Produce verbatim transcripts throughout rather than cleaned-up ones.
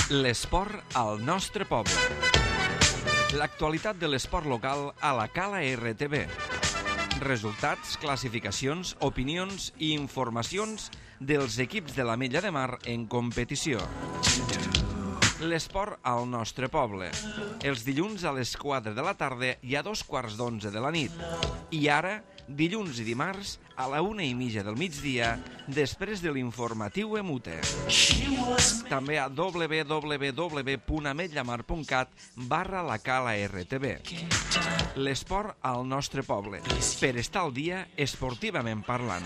L'esport al nostre poble. L'actualitat de l'esport local a la Cala R T V. Resultats, classificacions, opinions i informacions dels equips de l'Ametlla de Mar en competició. L'esport al nostre poble. Els dilluns a les quatre de la tarda i a dos quarts d'onze de la nit. I ara, dilluns i dimarts, a la una i mitja del migdia, després de l'informatiu Emute. També a w w w punt ametllamar punt cat barra la Cala R T V. L'esport al nostre poble, per estar al dia esportivament parlant.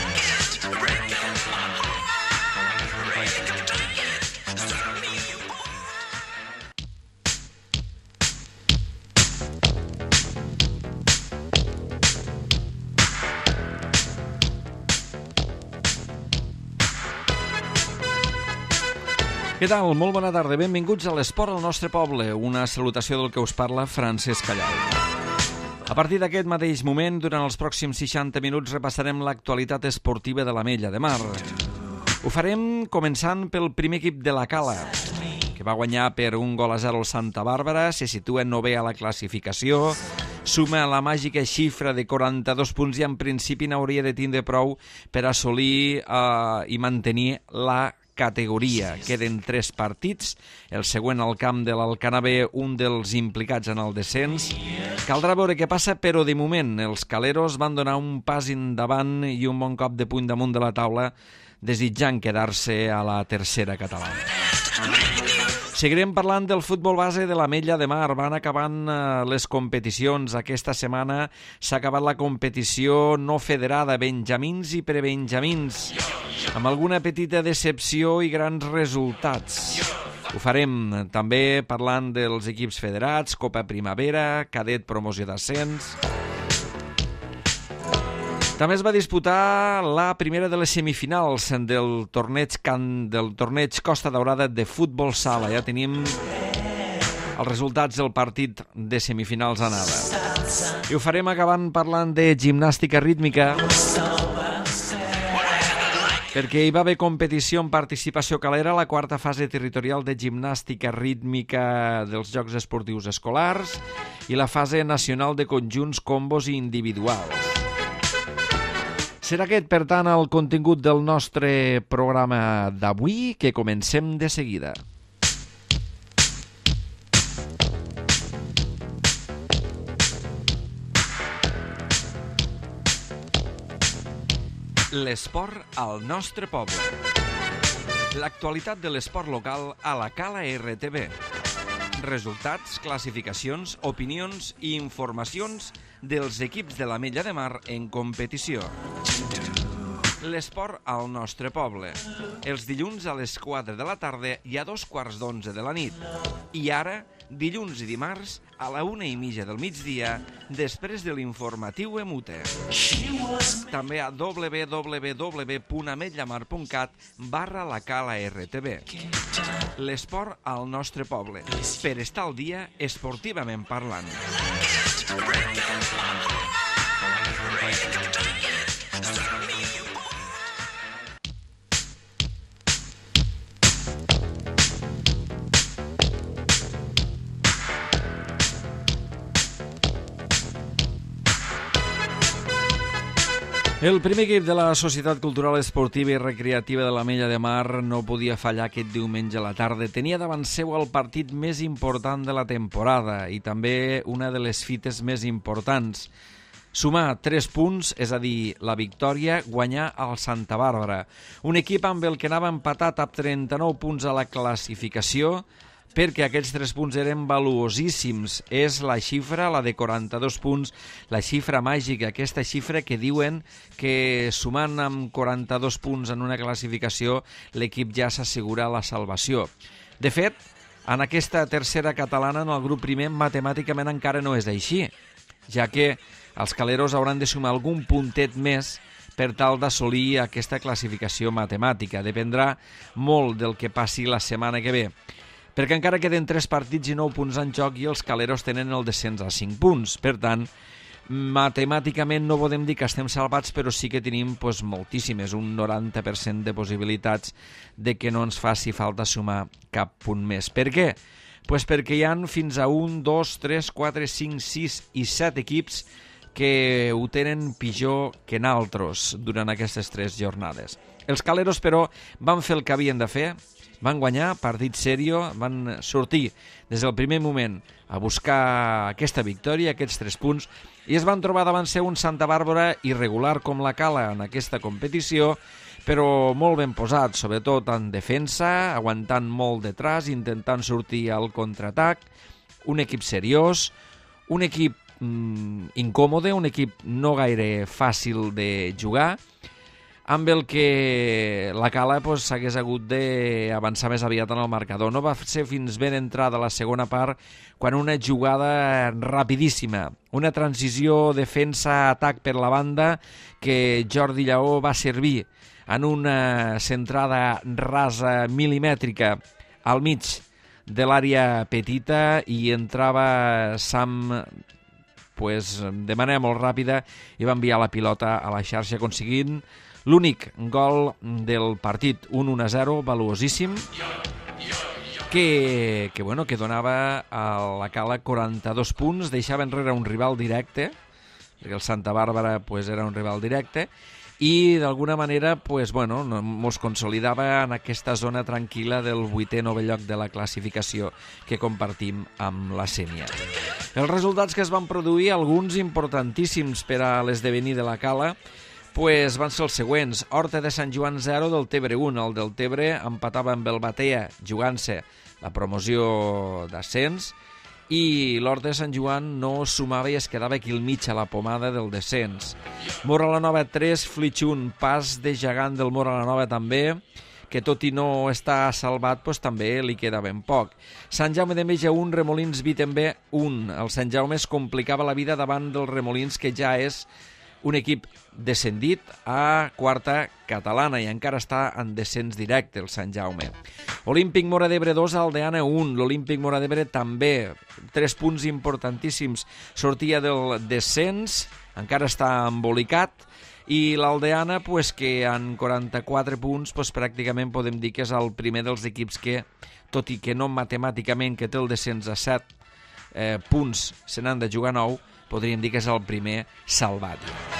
Què tal? Molt bona tarda. Benvinguts a l'Esport al nostre poble. Una salutació del que us parla, Francesc Callal. A partir d'aquest mateix moment, durant els pròxims seixanta minuts, repassarem l'actualitat esportiva de l'Ametlla de Mar. Ho farem començant pel primer equip de la Cala, que va guanyar per un gol a zero al Santa Bàrbara, se situa novè a la classificació, suma la màgica xifra de quaranta-dos punts i en principi n'hauria de tindre prou per assolir eh, i mantenir la categoria. Queden tres partits, el següent al camp de l'Alcanavè, un dels implicats en el descens. Caldrà veure què passa, però de moment els caleros van donar un pas endavant i un bon cop de puny damunt de la taula, desitjant quedar-se a la tercera catalana. Seguirem parlant del futbol base de l'Ametlla de Mar. Van acabant les competicions. Aquesta setmana s'ha acabat la competició no federada, benjamins i prebenjamins, amb alguna petita decepció i grans resultats. Ho farem també parlant dels equips federats, Copa Primavera, Cadet Promoció d'Ascens. També es va disputar la primera de les semifinals del torneig, can, del torneig Costa Daurada de futbol sala. Ja tenim els resultats del partit de semifinals anada. I ho farem acabant parlant de gimnàstica rítmica, perquè hi va haver competició en participació calera a la quarta fase territorial de gimnàstica rítmica dels Jocs Esportius Escolars i la fase nacional de conjunts, combos i individuals. Serà aquest, per tant, el contingut del nostre programa d'avui, que comencem de seguida. L'esport al nostre poble. L'actualitat de l'esport local a la Cala R T V. Resultats, classificacions, opinions i informacions dels equips de l'Ametlla de Mar en competició. L'esport al nostre poble. Els dilluns a les quatre de la tarda i a dos quarts d'onze de la nit. I ara, dilluns i dimarts, a la una i mitja del migdia, després de l'informatiu Emute. També a w w w punt ametllamar punt cat barra la Cala R T V. L'esport al nostre poble, per estar al dia esportivament parlant. El primer equip de la Societat Cultural Esportiva i Recreativa de l'Ametlla de Mar no podia fallar aquest diumenge a la tarda. Tenia davant seu el partit més important de la temporada i també una de les fites més importants. Sumar tres punts, és a dir, la victòria, guanyar al Santa Bàrbara. Un equip amb el que anava empatat amb trenta-nou punts a la classificació, perquè aquests tres punts eren valuosíssims. És la xifra, la de quaranta-dos punts, la xifra màgica, aquesta xifra que diuen que sumant amb quaranta-dos punts en una classificació l'equip ja s'assegura la salvació. De fet, en aquesta tercera catalana, en el grup primer, matemàticament encara no és així, ja que els caleros hauran de sumar algun puntet més per tal d'assolir aquesta classificació matemàtica. Dependrà molt del que passi la setmana que ve, perquè encara queden tres partits i nou punts en joc i els caleros tenen el descens a cinc punts. Per tant, Matemàticament no podem dir que estem salvats, però sí que tenim pues, moltíssimes, un noranta per cent de possibilitats de que no ens faci falta sumar cap punt més. Per què? Pues perquè hi ha fins a un, dos, tres, quatre, cinc, sis i set equips que ho tenen pitjor que naltros durant aquestes tres jornades. Els caleros, però, van fer el que havien de fer, van guanyar, partit serio, van sortir des del primer moment a buscar aquesta victòria, aquests tres punts, i es van trobar davant seu un Santa Bàrbara irregular com la Cala en aquesta competició, però molt ben posat, sobretot en defensa, aguantant molt detrás, intentant sortir al contraatac, un equip seriós, un equip mm, incòmode, un equip no gaire fàcil de jugar, amb el que la Cala pues, s'hagués hagut d'avançar més aviat en el marcador. No va ser fins ben entrada la segona part, quan una jugada rapidíssima, una transició defensa-atac per la banda que Jordi Lleó va servir en una centrada rasa milimètrica al mig de l'àrea petita i entrava Sam pues, de manera molt ràpida i va enviar la pilota a la xarxa aconseguint l'únic gol del partit, un un a zero, valuosíssim, que, que, bueno, que donava a la Cala quaranta-dos punts, deixava enrere un rival directe, perquè el Santa Bàrbara pues, era un rival directe, i d'alguna manera pues, bueno, mos consolidava en aquesta zona tranquil·la del vuitè novè lloc de la classificació que compartim amb la Sénia. Els resultats que es van produir, alguns importantíssims per a l'esdevenir de la Cala, pues van ser els següents. Horta de Sant Joan zero, del Tebre un. El del Tebre empatava amb el Batea, jugant-se la promoció d'ascens, i l'Horta de Sant Joan no sumava i es quedava aquí al mig a la pomada del descens. Mora la Nova tres, Flix un, pas de gegant del Mora la Nova també, que tot i no està salvat, pues, també li queda ben poc. Sant Jaume d'Enveja un, Remolins Vitembe un. El Sant Jaume es complicava la vida davant del Remolins, que ja és un equip descendit a quarta catalana i encara està en descens directe, el Sant Jaume. Olímpic Móra d'Ebre dos, Aldeana un. L'Olímpic Móra d'Ebre també, tres punts importantíssims. Sortia del descens, encara està embolicat, i l'Aldeana, pues, que en quaranta-quatre punts, pues, pràcticament podem dir que és el primer dels equips que, tot i que no matemàticament, que té el descens a set eh, punts, se n'han de jugar nou, podríem dir que és el primer salvat.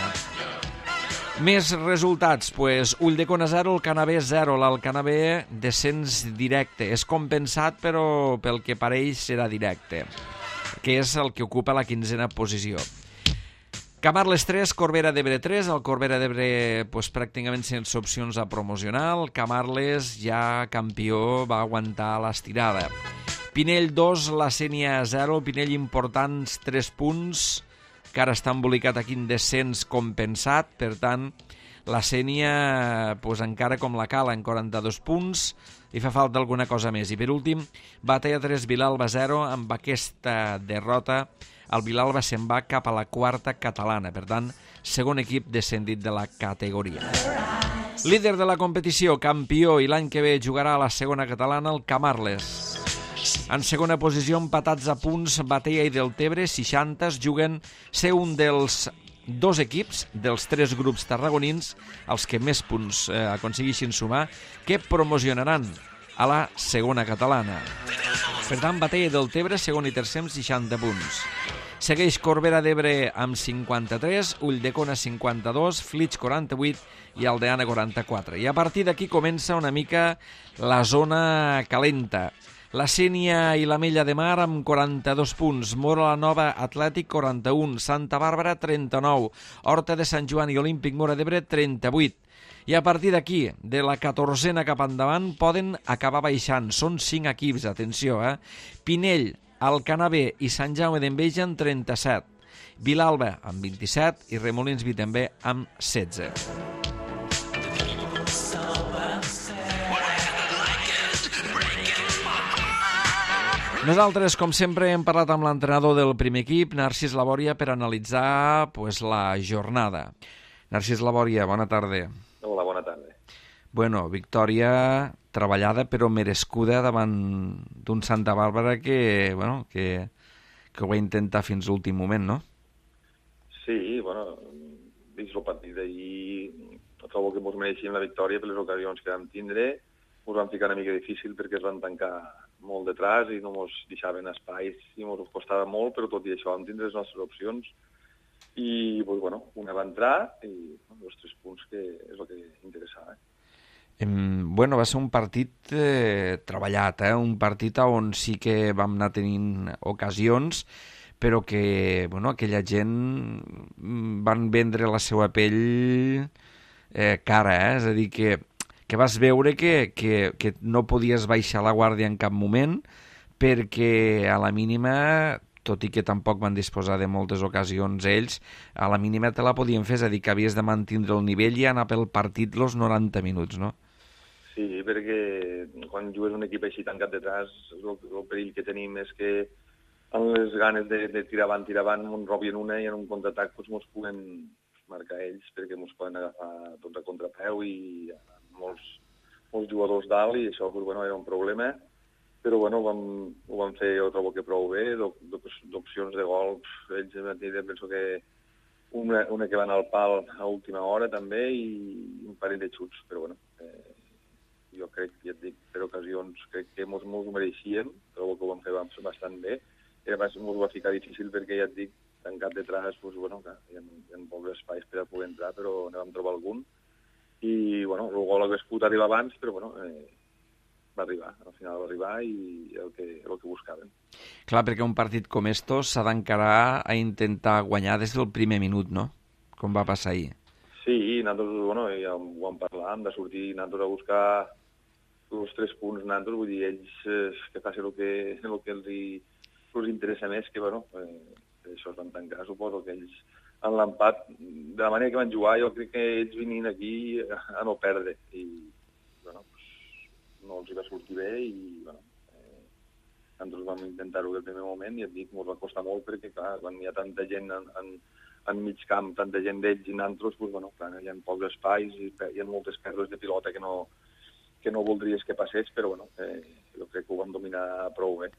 Més resultats, pues, Ulldecona zero, el Canabé zero, l'Alcanabé descens directe, és compensat però pel que pareix serà directe, que és el que ocupa la quinzena posició. Camarles tres, Corbera d'Ebre tres, el Corbera d'Ebre pues, pràcticament sense opcions a promocionar, el Camarles ja campió va aguantar l'estirada. Pinell dos, la Sénia zero, Pinell importants tres punts, que ara està embolicat aquí en descens compensat, per tant, la Sénia pues, encara com la Cala en quaranta-dos punts, i fa falta alguna cosa més. I per últim, Batea tres, Vilalba zero, amb aquesta derrota el Vilalba se'n va cap a la quarta catalana, per tant, segon equip descendit de la categoria. Líder de la competició, campió, i l'any que ve jugarà a la segona catalana, el Camarles. En segona posició, empatats a punts, Batea i Deltebre, seixanta, juguen ser un dels dos equips dels tres grups tarragonins, els que més punts eh, aconsegueixin sumar, que promocionaran a la segona catalana. Per tant, Batea i Deltebre, segon i tercer, amb seixanta punts. Segueix Corbera d'Ebre amb cinquanta-tres, Ulldecona cinquanta-dos, Flix quaranta-vuit i Aldeana quaranta-quatre. I a partir d'aquí comença una mica la zona calenta. La Sénia i l'Ametlla de Mar amb quaranta-dos punts, Móra la Nova, Atlètic quaranta-un, Santa Bàrbara trenta-nou, Horta de Sant Joan i Olímpic Móra d'Ebre trenta-vuit. I a partir d'aquí, de la catorzena cap endavant, poden acabar baixant. Són cinc equips, atenció, eh? Pinell, Alcanabé i Sant Jaume d'Enveja amb trenta-set, Vilalba amb vint-i-set i Remolins Vitembe amb setze. Nosaltres, com sempre, hem parlat amb l'entrenador del primer equip, Narcís Labòria, per analitzar pues, la jornada. Narcís Labòria, bona tarda. Hola, bona tarda. Bueno, victòria treballada però merescuda davant d'un Santa Bàrbara que, bueno, que, que ho va intentar fins l'últim moment, no? Sí, bueno, vist el partit d'ahir, trobo que ens mereixíem la victòria per les ocasions que vam tindre. Ens van ficar una mica difícil perquè es van tancar molt detrás i no ens deixaven espais i ens costava molt, però tot i això vam tindre les nostres opcions i, pues, bueno, una va entrar i bueno, els tres punts que és el que interessava. Eh, bueno, va ser un partit eh, treballat, eh? Un partit on sí que vam anar tenint ocasions, però que, bueno, aquella gent van vendre la seva pell eh, cara, eh? És a dir, que, que vas veure que, que, que no podies baixar la guàrdia en cap moment perquè a la mínima, tot i que tampoc van disposar de moltes ocasions ells, a la mínima te la podien fer, és a dir, que havies de mantindre el nivell i anar pel partit los noranta minuts, no? Sí, perquè quan jugues un equip així tancat detrás, el, el perill que tenim és que amb les ganes de, de tirar avant, tirar avant, ens robien una i en un contraatac doncs, ens puguen marcar ells perquè ens poden agafar tot a contrapeu i molts, molts jugadors dalt i això doncs, bueno, era un problema. Però bueno, vam, ho vam fer, jo trobo que prou bé, d'opcions de gol, ells van tenir, penso que una, una que va anar al pal a última hora també i un parell de xuts, però bueno, eh, jo crec, ja et dic, per ocasions crec que ens ho mereixíem, trobo que ho vam fer bastant bé. Era més, ens va ficar difícil perquè, ja et dic, tancat detrás, doncs, bueno, clar, hi ha, hi ha pocs espais per a poder entrar, però ne vam trobar algun. I, bueno, el gol hagués pogut arribar abans, però, bueno, eh, va arribar, al final va arribar i el que, el que buscaven. Clar, perquè un partit com estos s'ha d'encarar a intentar guanyar des del primer minut, no? Com va passar ahir. Sí, nosaltres, bueno, ja ho vam parlar, hem de sortir nosaltres a buscar els tres punts nosaltres, vull dir, ells eh, que facin el que, el que els, hi, els interessa més, que, bueno, eh, això es van tancar, suposo que ells en l'empat, de la manera que van jugar, jo crec que ells vinien aquí a no perdre, i, bueno, pues, no els hi va sortir bé, i, bueno, eh, nosaltres vam intentar-ho del primer moment, i et dic, ens va costar molt, perquè, clar, quan hi ha tanta gent en, en, en mig camp, tanta gent d'ells i nosaltres, pues, bueno, clar, hi ha pocs espais, i hi ha moltes pèrdues de pilota que no que no voldries que passés, però bueno, eh, jo crec que ho vam dominar prou bé.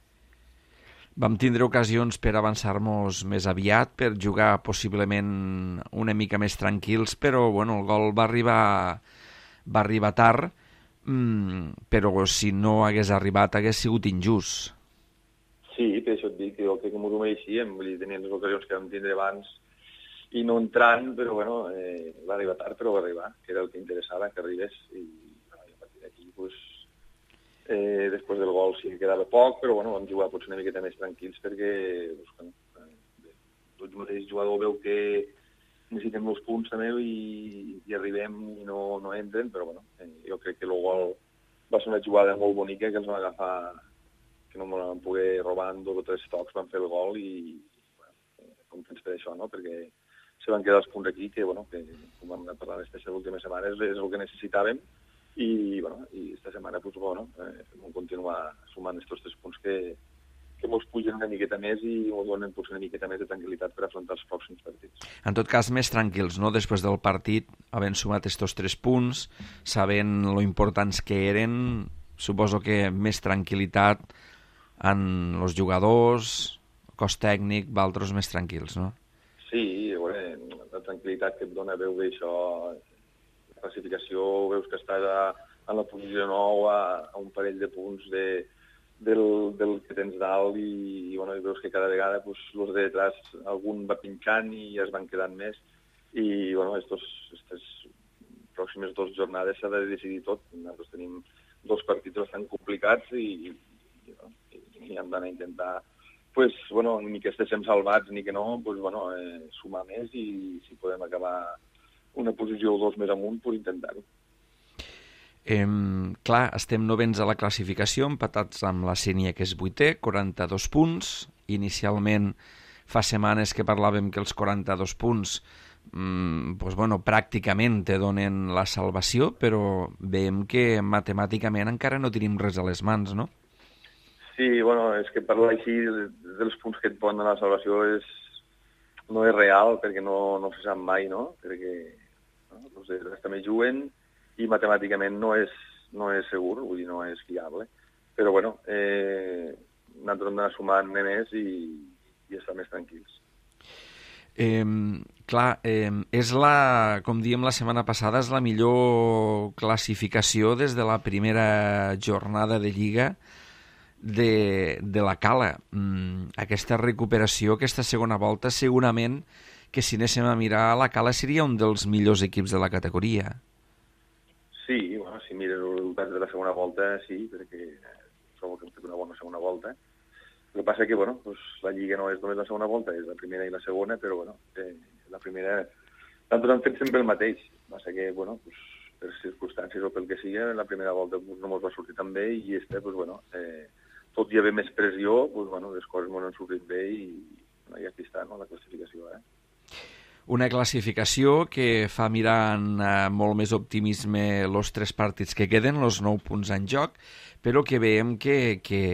Vam tindre ocasions per avançar-nos més aviat, per jugar possiblement una mica més tranquils, però bueno, el gol va arribar, va arribar tard, mmm, però si no hagués arribat hagués sigut injust. Sí, per això et dic que jo crec que m'ho mereixíem, vull dir, tenien les ocasions que vam tindre abans i no entrant, però bueno, eh, va arribar tard, però va arribar, que era el que interessava, que arribés, i pues, eh, després del gol sí que quedava poc, però bueno, vam jugar potser una miqueta més tranquils perquè pues, bueno, eh, tots mateix jugador veu que necessitem els punts també i, i arribem i no, no entren, però bueno, eh, jo crec que el gol va ser una jugada molt bonica que els van agafar, que no m'ho van poder robar en dos o tres tocs, van fer el gol i bueno, eh, contents per això, no? Perquè se van quedar els punts aquí que, bueno, que com vam anar parlant aquestes últimes setmanes és el que necessitàvem. I, bueno, i esta setmana, pues, bueno, eh, vam continuar sumant aquests tres punts que, que mos pugen una miqueta més i mos donen potser una miqueta més de tranquil·litat per afrontar els pròxims partits. En tot cas, més tranquils, no?, després del partit, havent sumat aquests tres punts, sabent lo importants que eren, suposo que més tranquil·litat en els jugadors, cos tècnic, valtros més tranquils, no? Sí, bueno, la tranquil·litat que et dona veure això, classificació, veus que estàs a, a la posició nou, a, a un parell de punts de, del, del que tens dalt i, i, bueno, i veus que cada vegada pues, els de detrás algun va pinxant i es van quedant més i bueno, estos, estes pròximes dues jornades s'ha de decidir tot. Nosaltres tenim dos partits bastant complicats i, i, i, i hem d'anar a intentar pues, bueno, ni que estéssim salvats ni que no, pues, bueno, eh, sumar més i si podem acabar una posició o dos més amunt per intentar-ho. Eh, clar, estem novens a la classificació, empatats amb la Sénia, que és vuitè, quaranta-dos punts. Inicialment, fa setmanes que parlàvem que els quaranta-dos punts mm, pues, bueno, pràcticament te donen la salvació, però veiem que matemàticament encara no tenim res a les mans, no? Sí, bueno, és que parlar així dels punts que et poden donar la salvació és, no és real, perquè no, no se sap mai, no? Perquè no, els altres també juguen i matemàticament no és, no és segur, vull dir, no és fiable. Però, bueno, eh, nosaltres hem d'anar sumant més i, i estar més tranquils. Eh, Clar, eh, és la, com diem la setmana passada, és la millor classificació des de la primera jornada de Lliga de, de la Cala. Mm, aquesta recuperació, aquesta segona volta, segurament que si anéssim a mirar, la Cala seria un dels millors equips de la categoria. Sí, bueno, si mires els resultats de la segona volta, sí, perquè trobo que hem fet una bona segona volta. El que passa que, bueno, pues, la Lliga no és només la segona volta, és la primera i la segona, però, bueno, eh, la primera... Nosaltres hem fet sempre el mateix. Passa que, bueno, pues, per circumstàncies o pel que sigui, la primera volta pues, no ens va sortir tan bé i esta, pues, bueno, eh, tot hi havia més pressió, pues, bueno, les coses ens han sortit bé i, bueno, i aquí està, no?, la classificació, eh? Una classificació que fa mirar amb eh, molt més optimisme els tres partits que queden, els nou punts en joc, però que veiem que... que...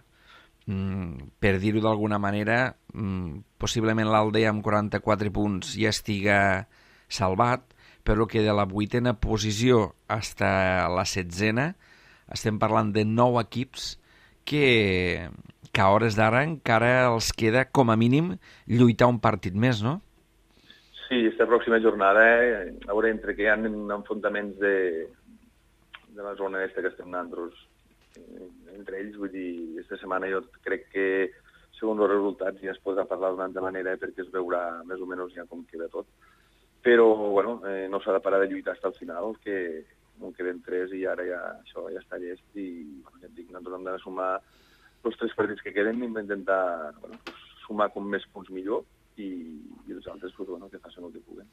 per dir-ho d'alguna manera, possiblement l'Aldea amb quaranta-quatre punts ja estiga salvat, però que de la vuitena posició fins a la setzena estem parlant de nou equips que, que a hores d'ara encara els queda com a mínim lluitar un partit més, no? Sí, aquesta pròxima jornada, eh, a veure, entre que hi ha enfrontaments de, de la zona aquesta que estem nosaltres, entre ells, vull dir, aquesta setmana jo crec que, segons els resultats, ja es podrà parlar d'una altra manera perquè es veurà més o menys ja com queda tot. Però, bueno, eh, no s'ha de parar de lluitar fins al final, que no queden tres i ara ja això ja està llest i, bueno, ja et dic, nosaltres hem de sumar els tres partits que queden i intentar, bueno, pues, sumar com més punts millor i, i els altres, pues, bueno, que facin el que puguen.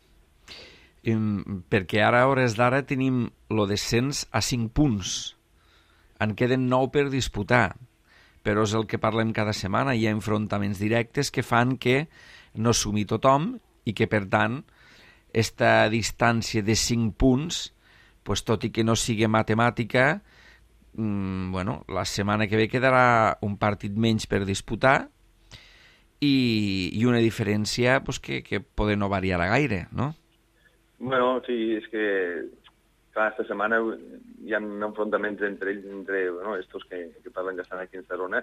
Um, perquè ara, a hores d'ara, tenim el descens a cinc punts. En queden nou per disputar, però és el que parlem cada setmana. Hi ha enfrontaments directes que fan que no sumi tothom i que, per tant, esta distància de cinc punts, pues, tot i que no sigui matemàtica, mmm, bueno, la setmana que ve quedarà un partit menys per disputar i, i una diferència pues, que, que poder no variar gaire, no? Bueno, sí, és que... Clar, esta setmana hi ha enfrontaments entre ells, entre bueno, estos que, que parlen que estan aquí en esta zona,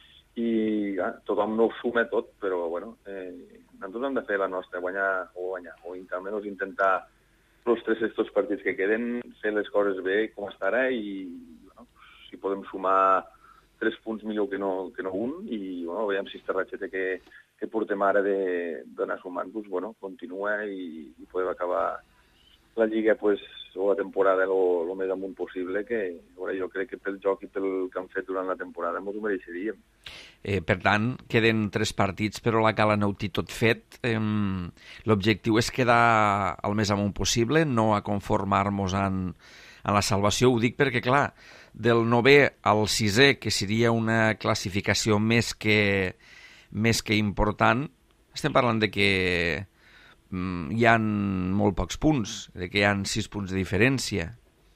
i ah, tothom no ho suma tot, però bueno, eh, nosaltres hem de fer la nostra, guanyar o guanyar, o almenys intentar els tres estos partits que queden, fer les coses bé com està ara, i bueno, si podem sumar tres punts millor que no, que no un, i bueno, veiem si esta ratxeta que, que portem ara d'anar sumant, pues, bueno, continua i, i podem acabar la Lliga pues, o la temporada el més amunt possible, que veure, jo crec que pel joc i pel que han fet durant la temporada ens ho mereixeríem. Eh, per tant, queden tres partits, però la Cala no ho té tot fet. Eh, L'objectiu és quedar el més amunt possible, no a conformar-nos en, en la salvació. Ho dic perquè, clar, del novè al sisè, que seria una classificació més que, més que important, estem parlant de que hi ha molt pocs punts, de que hi ha sis punts de diferència.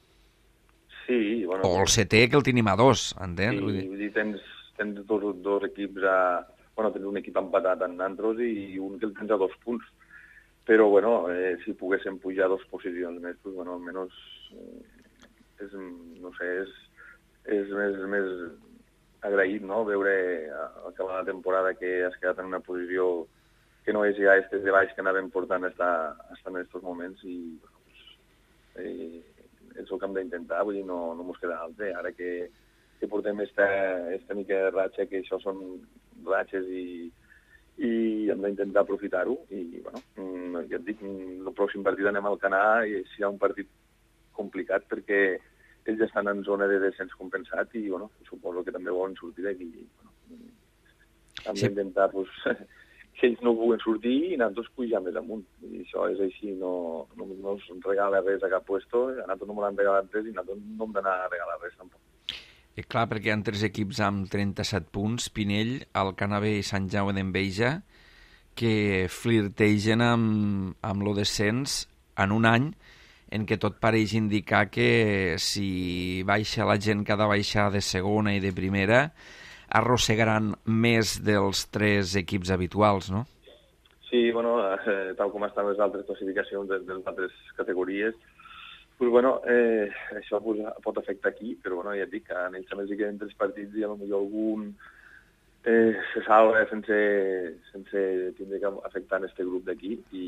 Sí, bueno... O el setè, que el tenim a dos, entens? Sí, vull dir, vull dir tens, tens dos, dos equips a... Bueno, tens un equip empatat en Nantros i un que el tens a dos punts. Però, bueno, eh, si poguéssim pujar dos posicions més, pues, bueno, almenys, eh, és, no sé, és, és més, més agraït, no?, veure acabar la temporada que has quedat en una posició que no és ja estes de baix que anàvem portant estar, estar en aquests moments i bueno, pues, eh, és el que hem d'intentar, vull dir, no, no mos queda altre. Ara que, que portem esta, esta mica de ratxa, que això són ratxes i, i hem d'intentar aprofitar-ho i, bueno, ja et dic, el pròxim partit anem al Canà i serà un partit complicat perquè ells estan en zona de descens compensat i, bueno, suposo que també volen sortir d'aquí. Bueno, hem sí. d'intentar, pues, que ells no vulguin sortir i nosaltres pujar més amunt. I això és així, no, no, no ens regala res a cap puesto, a nosaltres no m'ho han regalat res i nosaltres no hem d'anar a regalar res tampoc. I clar, perquè hi ha tres equips amb trenta-set punts, Pinell, Alcanavè i Sant Jaume d'Enveja, que flirtegen amb, amb lo descens en un any en què tot pareix indicar que si baixa la gent que ha de baixar de segona i de primera, arrossegaran més dels tres equips habituals, no? Sí, bueno, eh, tal com estan les altres classificacions de, de les altres categories, pues, bueno, eh, això pues, pot afectar aquí, però bueno, ja et dic que en ells també hi queden tres partits i potser algun eh, se salva sense, sense tindre que afectar en este grup d'aquí i,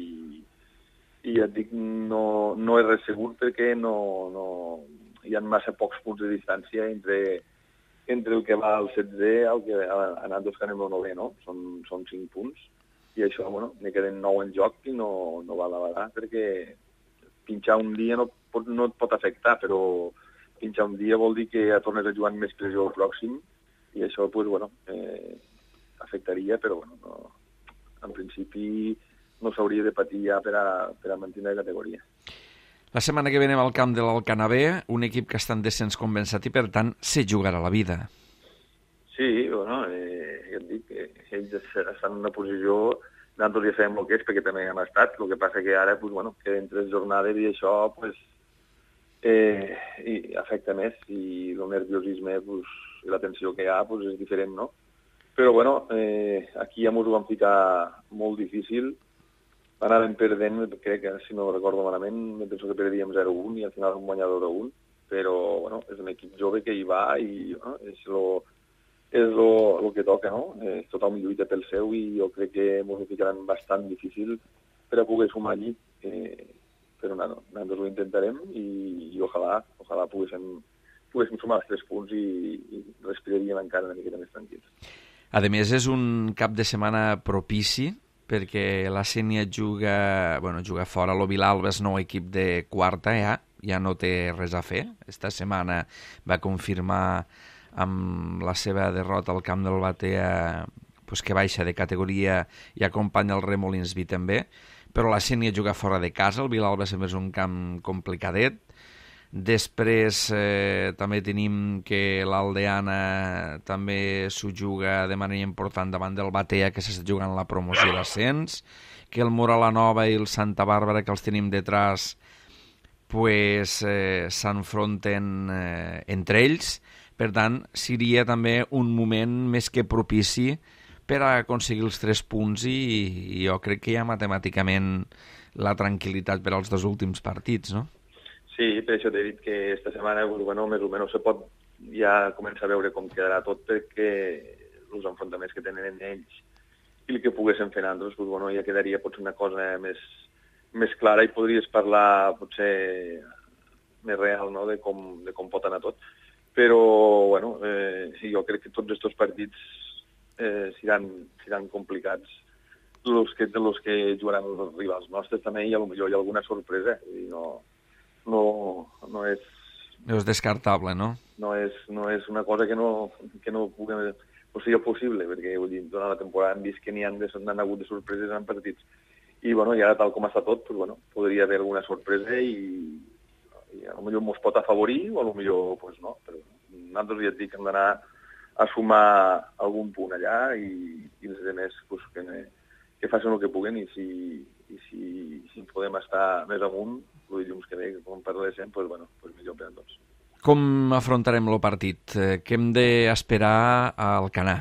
i ja et dic, no, no és res segur perquè no, no, hi ha massa pocs punts de distància entre, entre el que va al setzè i el que ha anat dos que anem al novè, no? Són, són cinc punts i això, bueno, ne queden nou en joc i no, no val a badar perquè pinxar un dia no, pot, no et pot afectar, però pinxar un dia vol dir que ja tornes a jugar amb més pressió al pròxim i això, pues, bueno, eh, afectaria, però bueno, no, en principi no s'hauria de patir ja per a, per a mantenir la categoria. La setmana que ve anem al camp de l'Alcanavè, un equip que està en descens convençat i, per tant, se jugarà la vida. Sí, bueno, eh, ja et dic que ells estan en una posició, nosaltres ja sabem el que és, perquè també hem estat, el que passa que ara, pues, bueno, queden tres jornades i això, pues, eh, i afecta més, i el nerviosisme, pues, i la tensió que hi ha, pues, és diferent, no? Però, bueno, eh, aquí ja ens ho vam ficar molt difícil, anàvem perdent, crec que, si no recordo malament, em penso que perdíem zero a un i al final un guanyador a un, però, bueno, és un equip jove que hi va i, bueno, és lo, és lo, lo que toca, no? Eh, tothom lluita pel seu i jo crec que ens ho ficaran bastant difícil per a poder sumar allí, eh, però no, nosaltres ho intentarem i, i ojalà, ojalà poguéssim, poguéssim sumar els tres punts i, i respiraríem encara una miqueta més tranquils. A més, és un cap de setmana propici perquè la Sénia juga, bueno, juga fora, l'O Vilalba és nou equip de quarta, ja, ja no té res a fer. Esta setmana va confirmar amb la seva derrota al camp del Batea pues, que baixa de categoria i acompanya el Remolinsby també, però la Sénia juga fora de casa, el Vilalba sempre és un camp complicadet. Després eh, també tenim que l'Aldeana també s'ho juga de manera important davant del Batea, que s'està jugant la promoció d'ascens, que el Moralanova i el Santa Bàrbara, que els tenim detrás, pues, eh, s'enfronten eh, entre ells. Per tant, seria també un moment més que propici per a aconseguir els tres punts i, i jo crec que hi ha matemàticament la tranquil·litat per als dos últims partits, no? Sí, per això t'he dit que esta setmana, bueno, més o menys se pot ja començar a veure com quedarà tot perquè els enfrontaments que tenen ells i el que poguéssim fer nosaltres, pues, bueno, ja quedaria potser una cosa més, més clara i podries parlar potser més real, no?, de com, de com pot anar tot. Però, bueno, eh, sí, jo crec que tots aquests partits eh, seran, seran complicats. Els que, los que jugaran els rivals nostres també hi ha, hi ha alguna sorpresa. I no, no, no és... No és descartable, no? No és, no és una cosa que no, que no puguem... O sigui, possible, perquè vull dir, durant la temporada hem vist que n'hi han, de, han hagut de sorpreses en partits. I, bueno, i ara, tal com està tot, pues, bueno, podria haver alguna sorpresa i, i a lo millor mos pot afavorir o a lo millor, pues, no. Però nosaltres ja et dic que hem d'anar a sumar algun punt allà i, i els altres pues, que, que facin el que puguen i si, i si, si podem estar més amunt, el dilluns que ve, com parléssim, pues, bueno, pues millor per a tots. Com afrontarem el partit? Què hem d'esperar al Canà?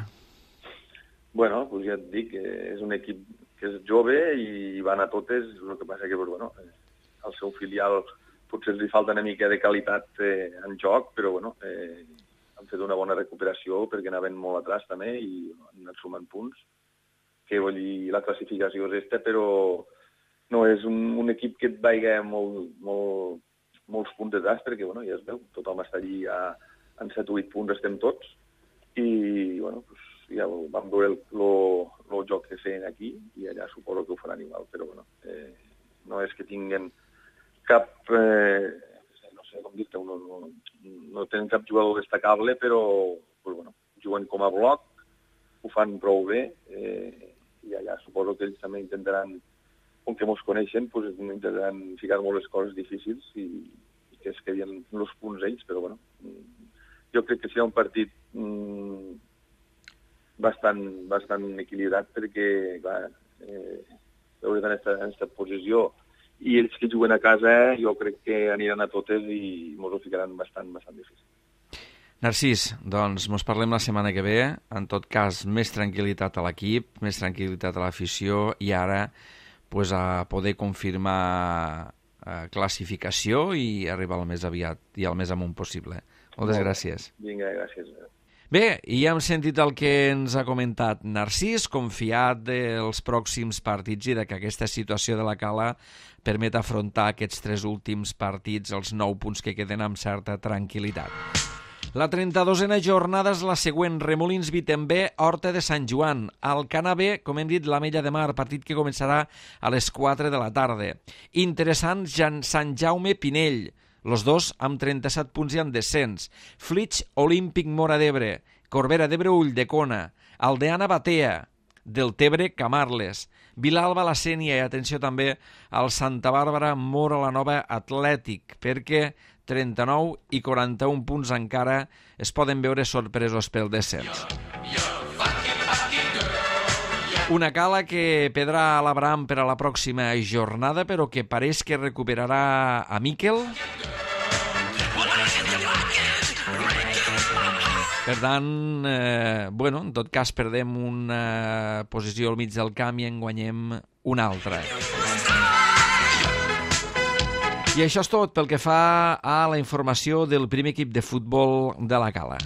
Bueno, pues ja et dic que és un equip que és jove i van a totes, el que passa que, pues, bueno, al seu filial potser li falta una mica de qualitat eh, en joc, però bueno, eh, han fet una bona recuperació perquè anaven molt atràs també i han anat sumant punts, que vull dir, la classificació és esta, però no és un, un equip que et vaiga molt, molt, molts punts detrás, perquè bueno, ja es veu, tothom està allí a, en set o vuit punts estem tots, i bueno, pues, ja vam veure el, lo, lo joc que feien aquí, i allà suposo que ho faran igual, però bueno, eh, no és que tinguen cap, eh, no sé com dir-te, no, no, no tenen cap jugador destacable, però pues, bueno, juguen com a bloc, ho fan prou bé, eh, i allà suposo que ells també intentaran, com que mos coneixen, pues, intentaran ficar molt les coses difícils i, i que es quedin els punts ells, però bueno, jo crec que serà un partit mmm, bastant, bastant equilibrat perquè, clar, eh, veure en aquesta posició i ells que juguen a casa jo crec que aniran a totes i mos ho ficaran bastant, bastant difícil. Narcís, doncs mos parlem la setmana que ve, en tot cas més tranquil·litat a l'equip, més tranquil·litat a l'afició i ara pues, a poder confirmar eh, classificació i arribar al més aviat i al més amunt possible. Moltes gràcies. Vinga, gràcies. Bé, i ja hem sentit el que ens ha comentat Narcís, confiat dels pròxims partits i de que aquesta situació de la Cala permet afrontar aquests tres últims partits, els nou punts que queden amb certa tranquil·litat. La trenta-dosena jornada és la següent, Remolins Vitembé, Horta de Sant Joan. Al Canabé, com hem dit, l'Ametlla de Mar, partit que començarà a les quatre de la tarda. Interessant, Sant Jaume Pinell, los dos amb trenta-set punts i en descens. Flix Olímpic Móra d'Ebre, Corbera d'Ebre Ulldecona, Aldeana Batea, Deltebre Camarles, Vilalba la Sénia i atenció també al Santa Bàrbara Móra la Nova Atlètic, perquè trenta-nou i quaranta-un punts encara es poden veure sorpresos pel descens. Una Cala que perdrà a l'Abraham per a la pròxima jornada, però que pareix que recuperarà a Miquel. Per tant, eh, bueno, en tot cas perdem una posició al mig del camp i en guanyem una altra. I això és tot pel que fa a la informació del primer equip de futbol de la Cala.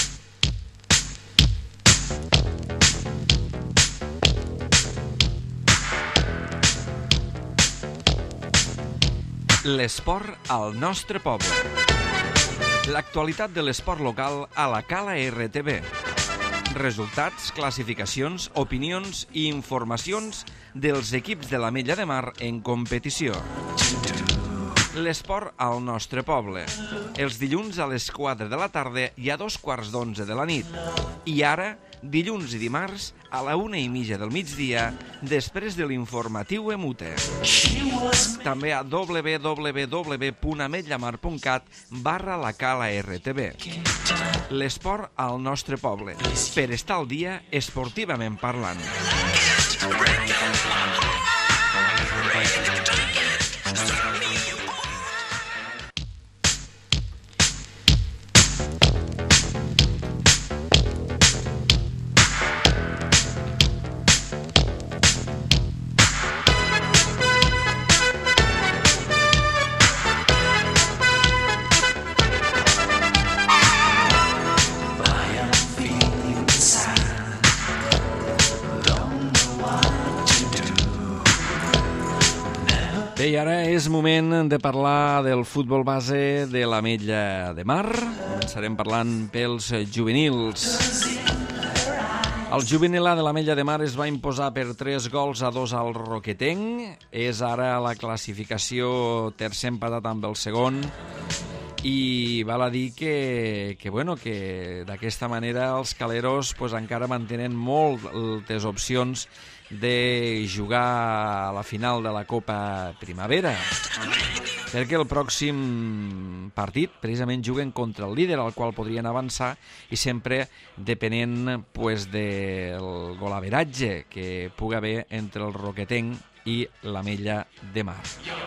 L'esport al nostre poble. L'actualitat de l'esport local a la Cala R T V. Resultats, classificacions, opinions i informacions dels equips de l'Ametlla de Mar en competició. L'esport al nostre poble. Els dilluns a les quatre de la tarda i a dos quarts d'onze de la nit. I ara, dilluns i dimarts, a la una i mitja del migdia, després de l'informatiu Emute. També a w w w punt ametllamar punt cat barra la Cala R T V. L'esport al nostre poble. Per estar al dia, esportivament parlant. Bé, i ara és moment de parlar del futbol base de l'Ametlla de Mar. Començarem parlant pels juvenils. El juvenil A de l'Ametlla de Mar es va imposar per tres gols a dos al Roquetenc. És ara a la classificació tercer empatat amb el segon. I val a dir que, que, bueno, que d'aquesta manera els caleros pues, encara mantenen moltes opcions de jugar a la final de la Copa Primavera, perquè el pròxim partit precisament juguen contra el líder al qual podrien avançar i sempre depenent pues, del golaveratge que pugui haver entre el Roquetenc i l'Ametlla de Mar.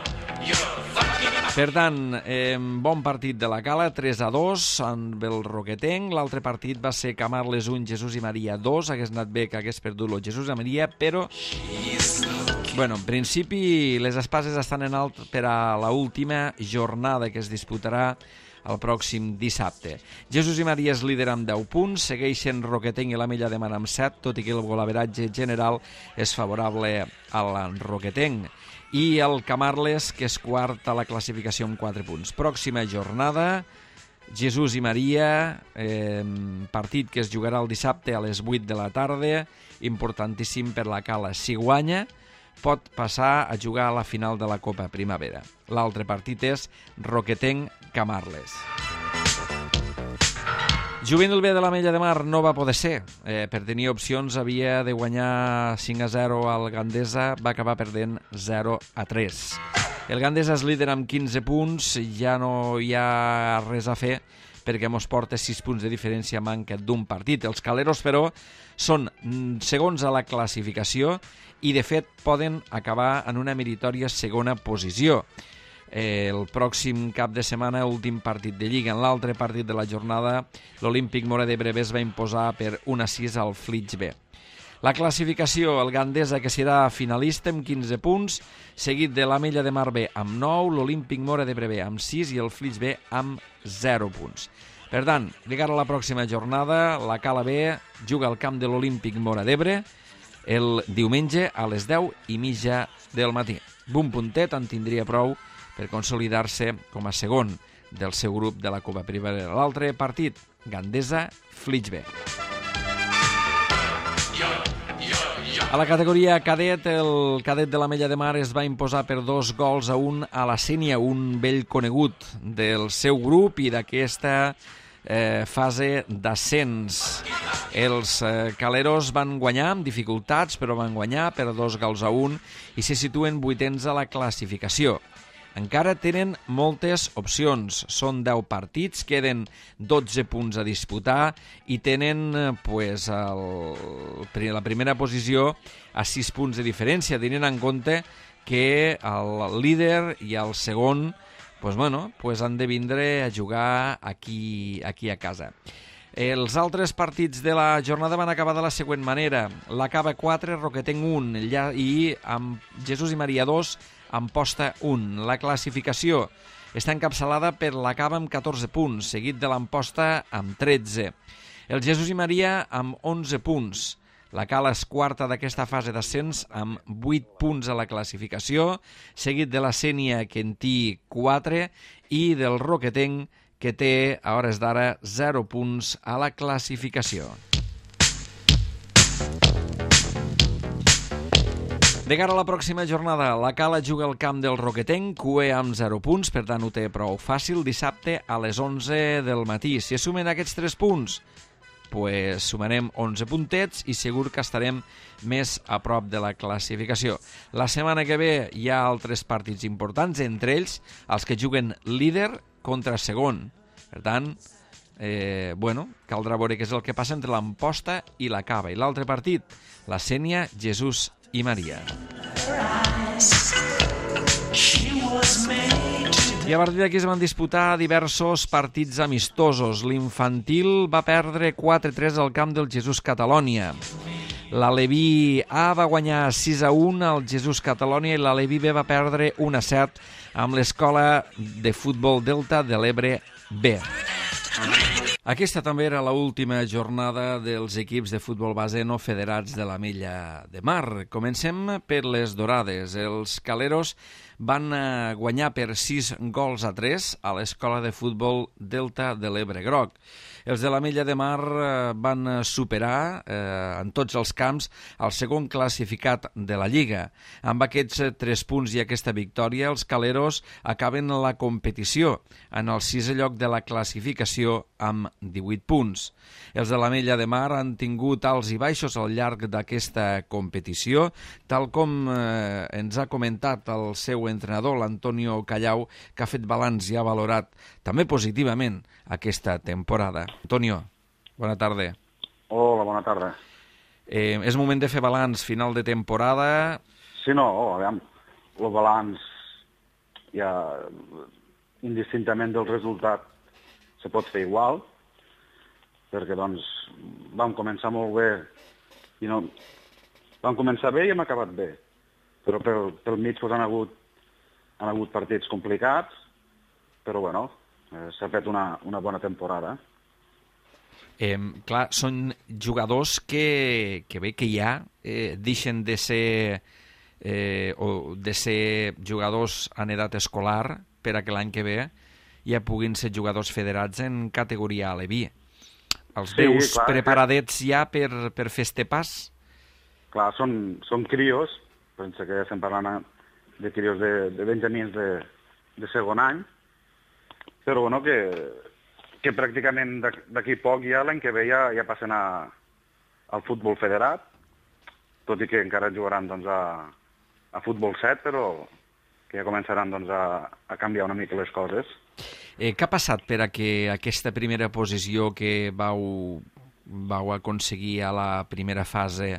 Per tant, eh, bon partit de la Cala, tres a dos amb el Roquetenc. L'altre partit va ser Camarles un, Jesús i Maria dos. Hagués anat bé que hagués perdut el Jesús i Maria, però bueno, en principi les espases estan en alt per a l'última jornada que es disputarà el pròxim dissabte. Jesús i Maria és líder amb deu punts, segueixen Roquetenc i l'Ametlla de Mar amb set, tot i que el golaveratge general és favorable al Roquetenc. I el Camarles, que és quart a la classificació amb quatre punts. Pròxima jornada, Jesús i Maria, eh, partit que es jugarà el dissabte a les vuit de la tarda, importantíssim per la Cala. Si guanya, pot passar a jugar a la final de la Copa Primavera. L'altre partit és Roquetenc-Camarles. Juvenil B de l'Ametlla de Mar no va poder ser. Eh, per tenir opcions havia de guanyar cinc a zero al Gandesa, va acabar perdent zero a tres. El Gandesa és líder amb quinze punts, ja no hi ha res a fer perquè mos porta sis punts de diferència manca d'un partit. Els caleros, però, són segons a la classificació i, de fet, poden acabar en una meritòria segona posició. El pròxim cap de setmana, últim partit de Lliga. En l'altre partit de la jornada, l'Olímpic Móra d'Ebre es va imposar per un a sis al Flix B. La classificació, el Gandesa, que serà finalista amb quinze punts, seguit de l'Ametlla de Mar B amb nou, l'Olímpic Móra d'Ebre B amb sis i el Flix B amb zero punts. Per tant, de cara a la pròxima jornada, la Cala B juga al camp de l'Olímpic Móra d'Ebre el diumenge a les deu i mitja del matí. Un puntet en tindria prou per consolidar-se com a segon del seu grup de la Copa Primavera. L'altre partit, Gandesa-Flix B. A la categoria cadet, el cadet de l'Ametlla de Mar es va imposar per dos gols a un a la Sénia, un vell conegut del seu grup i d'aquesta eh, fase d'ascens. Els eh, caleros van guanyar amb dificultats, però van guanyar per dos gols a un i se situen vuitens a la classificació. Encara tenen moltes opcions. Són deu partits, queden dotze punts a disputar i tenen pues, el, la primera posició a sis punts de diferència, tenint en compte que el líder i el segon pues, bueno, pues han de vindre a jugar aquí, aquí a casa. Els altres partits de la jornada van acabar de la següent manera. La Cava quatre, Roquetenc un i amb Jesús i Maria dos, Amposta un. La classificació està encapçalada per la Cava amb catorze punts, seguit de l'Amposta amb tretze. El Jesús i Maria amb onze punts. La Cala és quarta d'aquesta fase d'ascens amb vuit punts a la classificació, seguit de la Sénia, que en té quatre, i del Roquetenc, que té, a hores d'ara, zero punts a la classificació. De cara a la pròxima jornada, la Cala juga al camp del Roquetenc, Cue amb zero punts, per tant ho té prou fàcil, dissabte a les onze del matí. Si assumen aquests tres punts, pues sumarem onze puntets i segur que estarem més a prop de la classificació. La setmana que ve hi ha altres partits importants, entre ells els que juguen líder contra segon. Per tant, eh, bueno, caldrà veure què és el que passa entre l'Amposta i la Cava. I l'altre partit, la Sénia, Jesús i Maria. I a partir d'aquí es van disputar diversos partits amistosos. L'infantil va perdre quatre tres al camp del Jesús Catalònia. L'Aleví A va guanyar sis a un al Jesús Catalònia i l'Aleví B va perdre un a set amb l'Escola de Futbol Delta de l'Ebre B. Aquesta també era l'última jornada dels equips de futbol base no federats de l'Ametlla de Mar. Comencem per les dorades. Els caleros van guanyar per sis gols a tres a l'Escola de Futbol Delta de l'Ebre Groc. Els de l'Ametlla de Mar van superar eh, en tots els camps el segon classificat de la Lliga. Amb aquests tres punts i aquesta victòria, els caleros acaben la competició en el sisè lloc de la classificació amb divuit punts. Els de l'Ametlla de Mar han tingut alts i baixos al llarg d'aquesta competició, tal com eh, ens ha comentat el seu entrenador, l'Antonio Callau, que ha fet balanç i ha valorat també positivament aquesta temporada. Antonio, bona tarda. Hola, bona tarda. Eh, és moment de fer balanç final de temporada. Sí, no, oh, aviam, el balanç ja indistintament del resultat se pot fer igual, perquè doncs vam començar molt bé i no... vam començar bé i hem acabat bé, però pel, pel mig pues, han, hagut, han hagut partits complicats, però bueno, eh, s'ha fet una, una bona temporada. Eh, clar, són jugadors que, que bé que ja eh, deixen de ser eh, o de ser jugadors en edat escolar per a que l'any que ve ja puguin ser jugadors federats en categoria Aleví. Els Sí, veus clar, preparadets ja per, per fer este pas? Clar, són, són crios, penso que estem parlant de crios de, de benjamins de, de segon any, però bueno, que, que pràcticament d'aquí poc ja l'any que ve ja, ja passen a, al futbol federat, tot i que encara jugaran doncs, a, a futbol set, però que ja començaran doncs, a, a canviar una mica les coses. Eh, què ha passat per a que aquesta primera posició que vau, vau aconseguir a la primera fase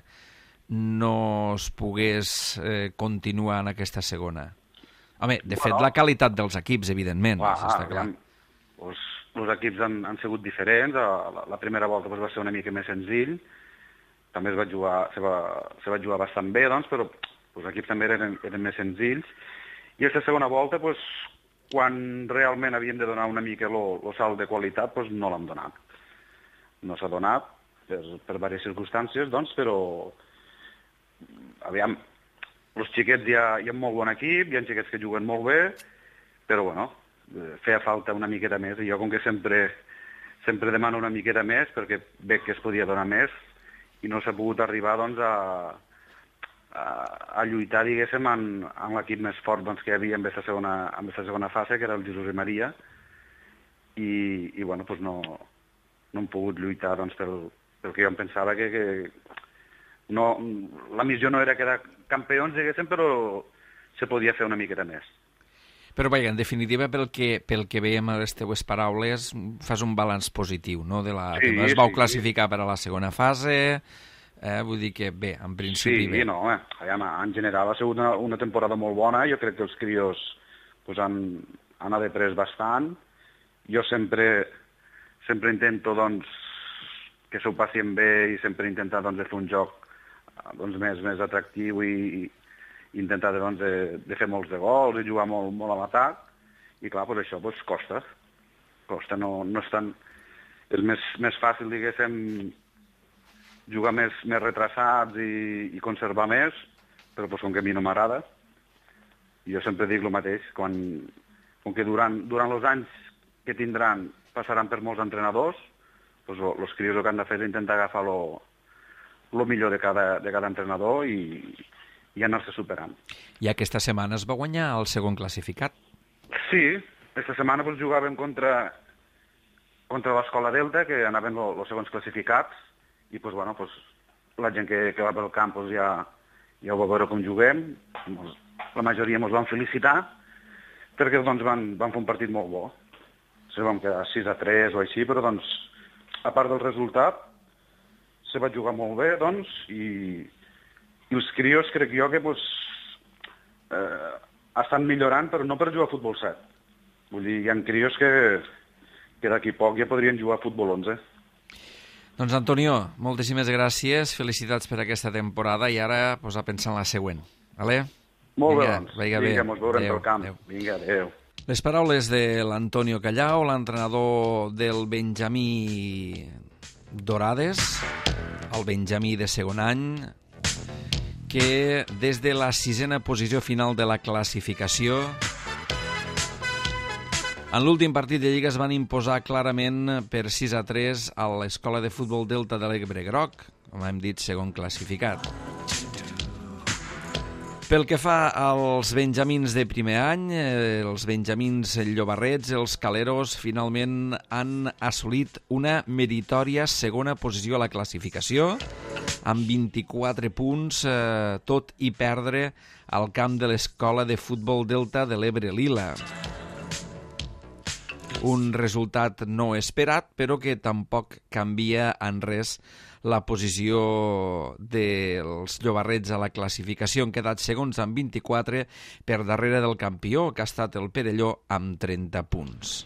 no es pogués eh, continuar en aquesta segona? Home, de fet, Bueno, la qualitat dels equips, evidentment, Clar, això està clar. doncs, els equips han, han sigut diferents, la, la primera volta doncs, va ser una mica més senzill, també es va jugar, se, va, se va jugar bastant bé, doncs, però els equips també eren, eren més senzills, i aquesta segona volta, doncs, quan realment havíem de donar una mica el salt de qualitat, doncs no l'hem donat. No s'ha donat per, per diverses circumstàncies, doncs, però aviam, els xiquets hi ha, hi ha molt bon equip, hi ha xiquets que juguen molt bé, però bueno, feia falta una miqueta més, i jo com que sempre, sempre demano una miqueta més, perquè veig que es podia donar més, i no s'ha pogut arribar doncs, a, a, a lluitar, diguéssim, en, en l'equip més fort doncs, que hi havia en aquesta segona, en aquesta segona fase, que era el Jesús i Maria, i, i bueno, doncs no, no hem pogut lluitar doncs, pel, pel que jo em pensava que, que no, la missió no era quedar campions, diguéssim, però se podia fer una miqueta més. Però, vaja, en definitiva, pel que, pel que veiem a les teues paraules, fas un balanç positiu, no? De la, sí, que no es vau sí, classificar sí. per a la segona fase, eh? Vull dir que bé, en principi sí, bé. Sí, no, eh? Aviam, en general ha sigut una, una temporada molt bona, jo crec que els crios pues, han, han après bastant, jo sempre, sempre intento doncs, que s'ho passin bé i sempre intentar doncs, fer un joc doncs, més, més atractiu i, i intentar doncs, de, de fer molts de gols i jugar molt, molt a l'atac. I clar, doncs, això doncs, costa. Costa, no, no és tan... És més, més fàcil, diguéssim, jugar més, més retrasats i, i conservar més, però doncs, com que a mi no m'agrada, jo sempre dic el mateix, quan, com que durant, durant els anys que tindran passaran per molts entrenadors, doncs, els crios el que han de fer és intentar agafar el millor de cada, de cada entrenador i, i anar-se superant. I aquesta setmana es va guanyar el segon classificat? Sí, aquesta setmana doncs, jugàvem contra, contra l'Escola Delta, que anaven els segons classificats, i doncs, bueno, doncs, la gent que, que va pel camp doncs, ja, ja ho va veure com juguem, la majoria ens van felicitar, perquè doncs, van, van fer un partit molt bo. Se vam quedar sis a tres o així, però doncs, a part del resultat, se va jugar molt bé, doncs, i, i els crios crec jo que doncs, eh, estan millorant, però no per jugar a futbol set. Vull dir, hi ha crios que, que d'aquí poc ja podrien jugar a futbol onze. Doncs, Antonio, moltíssimes gràcies, felicitats per aquesta temporada, i ara pues, a pensar en la següent. Vale? Molt Vinga, bé, doncs. Vinga, Vinga, mos veurem adeu, pel camp. Adeu. Vinga, adéu. Les paraules de l'Antonio Callau, l'entrenador del Benjamí Dorades, el Benjamí de segon any, que des de la sisena posició final de la classificació, en l'últim partit de Lliga es van imposar clarament per sis a tres a l'Escola de Futbol Delta de l'Ebre Groc, com hem dit, segon classificat. Pel que fa als benjamins de primer any, eh, els benjamins llobarrets, els caleros, finalment han assolit una meritòria segona posició a la classificació, amb vint-i-quatre punts, eh, tot i perdre al camp de l'Escola de Futbol Delta de l'Ebre Lila. Un resultat no esperat, però que tampoc canvia en res la posició dels llobarrets a la classificació. Han quedat segons amb vint-i-quatre per darrere del campió, que ha estat el Perelló, amb trenta punts.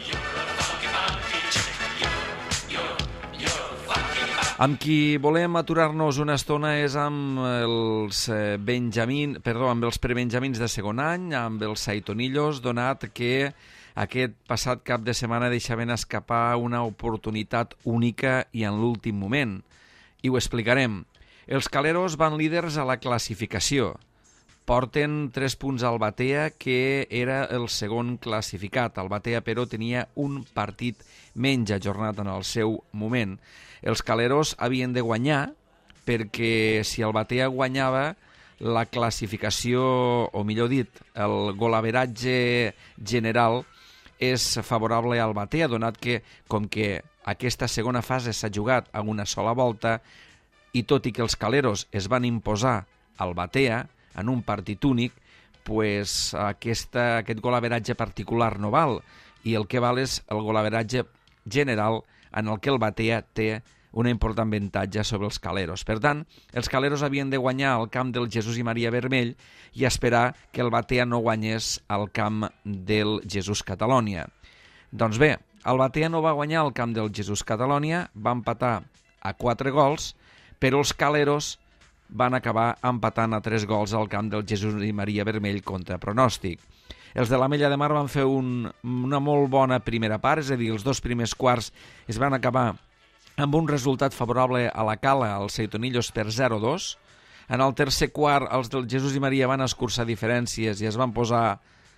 Amb qui volem aturar-nos una estona és amb els benjamins, perdó, amb els prebenjamins de segon any, amb els Saitonillos, donat que aquest passat cap de setmana deixaven escapar una oportunitat única i en l'últim moment. I ho explicarem. Els caleros van líders a la classificació. Porten tres punts al Batea, que era el segon classificat. El Batea, però, tenia un partit menys ajornat en el seu moment. Els caleros havien de guanyar, perquè si el Batea guanyava, la classificació, o millor dit, el golaveratge general és favorable al Batea, donat que, com que aquesta segona fase s'ha jugat a una sola volta, i tot i que els caleros es van imposar al Batea en un partit únic, pues aquesta, aquest golaveratge particular no val, i el que val és el golaveratge general en el que el Batea té un important avantatge sobre els caleros. Per tant, els caleros havien de guanyar al camp del Jesús i Maria Vermell i esperar que el Batea no guanyés al camp del Jesús Catalònia. Doncs bé, el Batea no va guanyar al camp del Jesús Catalònia, va empatar a quatre gols, però els caleros van acabar empatant a tres gols al camp del Jesús i Maria Vermell contra pronòstic. Els de l'Ametlla de Mar van fer un, una molt bona primera part, és a dir, els dos primers quarts es van acabar amb un resultat favorable a la Cala, als Seitonillos, per zero a dos. En el tercer quart, els del Jesús i Maria van escurçar diferències i es van posar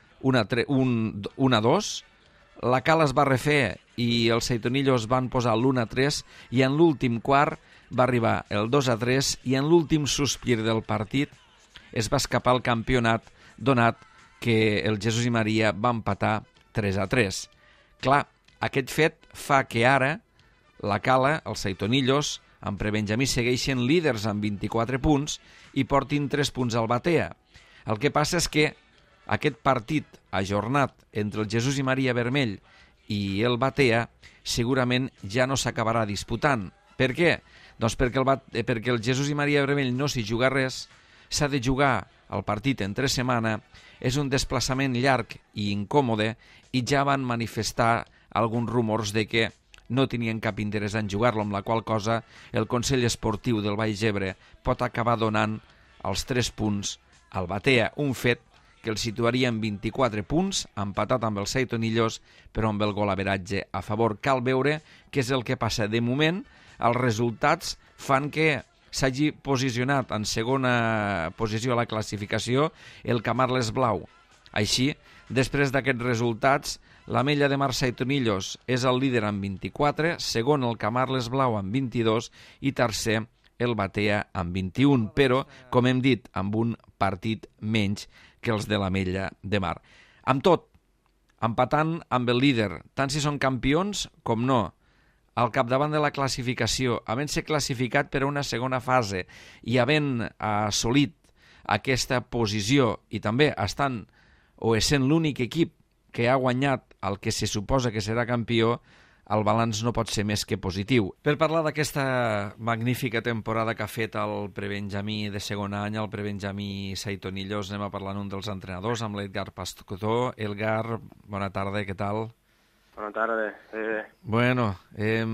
un a dos. La Cala es va refer i els Seitonillos van posar l'u a tres i en l'últim quart va arribar el dos a tres i en l'últim sospir del partit es va escapar el campionat, donat que el Jesús i Maria va empatar tres a tres. Clar, aquest fet fa que ara la Cala, els Seitonillos, amb Prebenjamí segueixen líders amb vint-i-quatre punts i portin tres punts al Batea. El que passa és que aquest partit ajornat entre el Jesús i Maria Vermell i el Batea segurament ja no s'acabarà disputant. Per què? Doncs perquè el, Bat... perquè el Jesús i Maria Vermell no s'hi juga res, s'ha de jugar el partit entre setmana, és un desplaçament llarg i incòmode i ja van manifestar alguns rumors de que no tenien cap interès en jugar-lo, amb la qual cosa el Consell Esportiu del Baix Ebre pot acabar donant els tres punts al Batea, un fet que el situaria en vint-i-quatre punts, empatat amb els Seitonillos, però amb el golaveratge a favor. Cal veure què és el que passa. De moment, els resultats fan que s'hagi posicionat en segona posició a la classificació el Camarles Blau. Així, després d'aquests resultats, l'Ametlla de Mar Seitonillos és el líder amb vint-i-quatre, segon el Camarles Blau amb vint-i-dos i tercer el Batea amb vint-i-un, però, com hem dit, amb un partit menys que els de l'Ametlla de Mar. Amb tot, empatant amb el líder, tant si són campions com no, al capdavant de la classificació, havent-se classificat per a una segona fase i havent assolit aquesta posició i també estant o essent l'únic equip que ha guanyat el que se suposa que serà campió, el balanç no pot ser més que positiu. Per parlar d'aquesta magnífica temporada que ha fet el prebenjamí de segon any, el prebenjamí Seitonillos, anem a parlar amb un dels entrenadors, amb l'Edgar Pastor. Edgar, bona tarda, què tal? Bona tarda. Eh... Bueno, eh,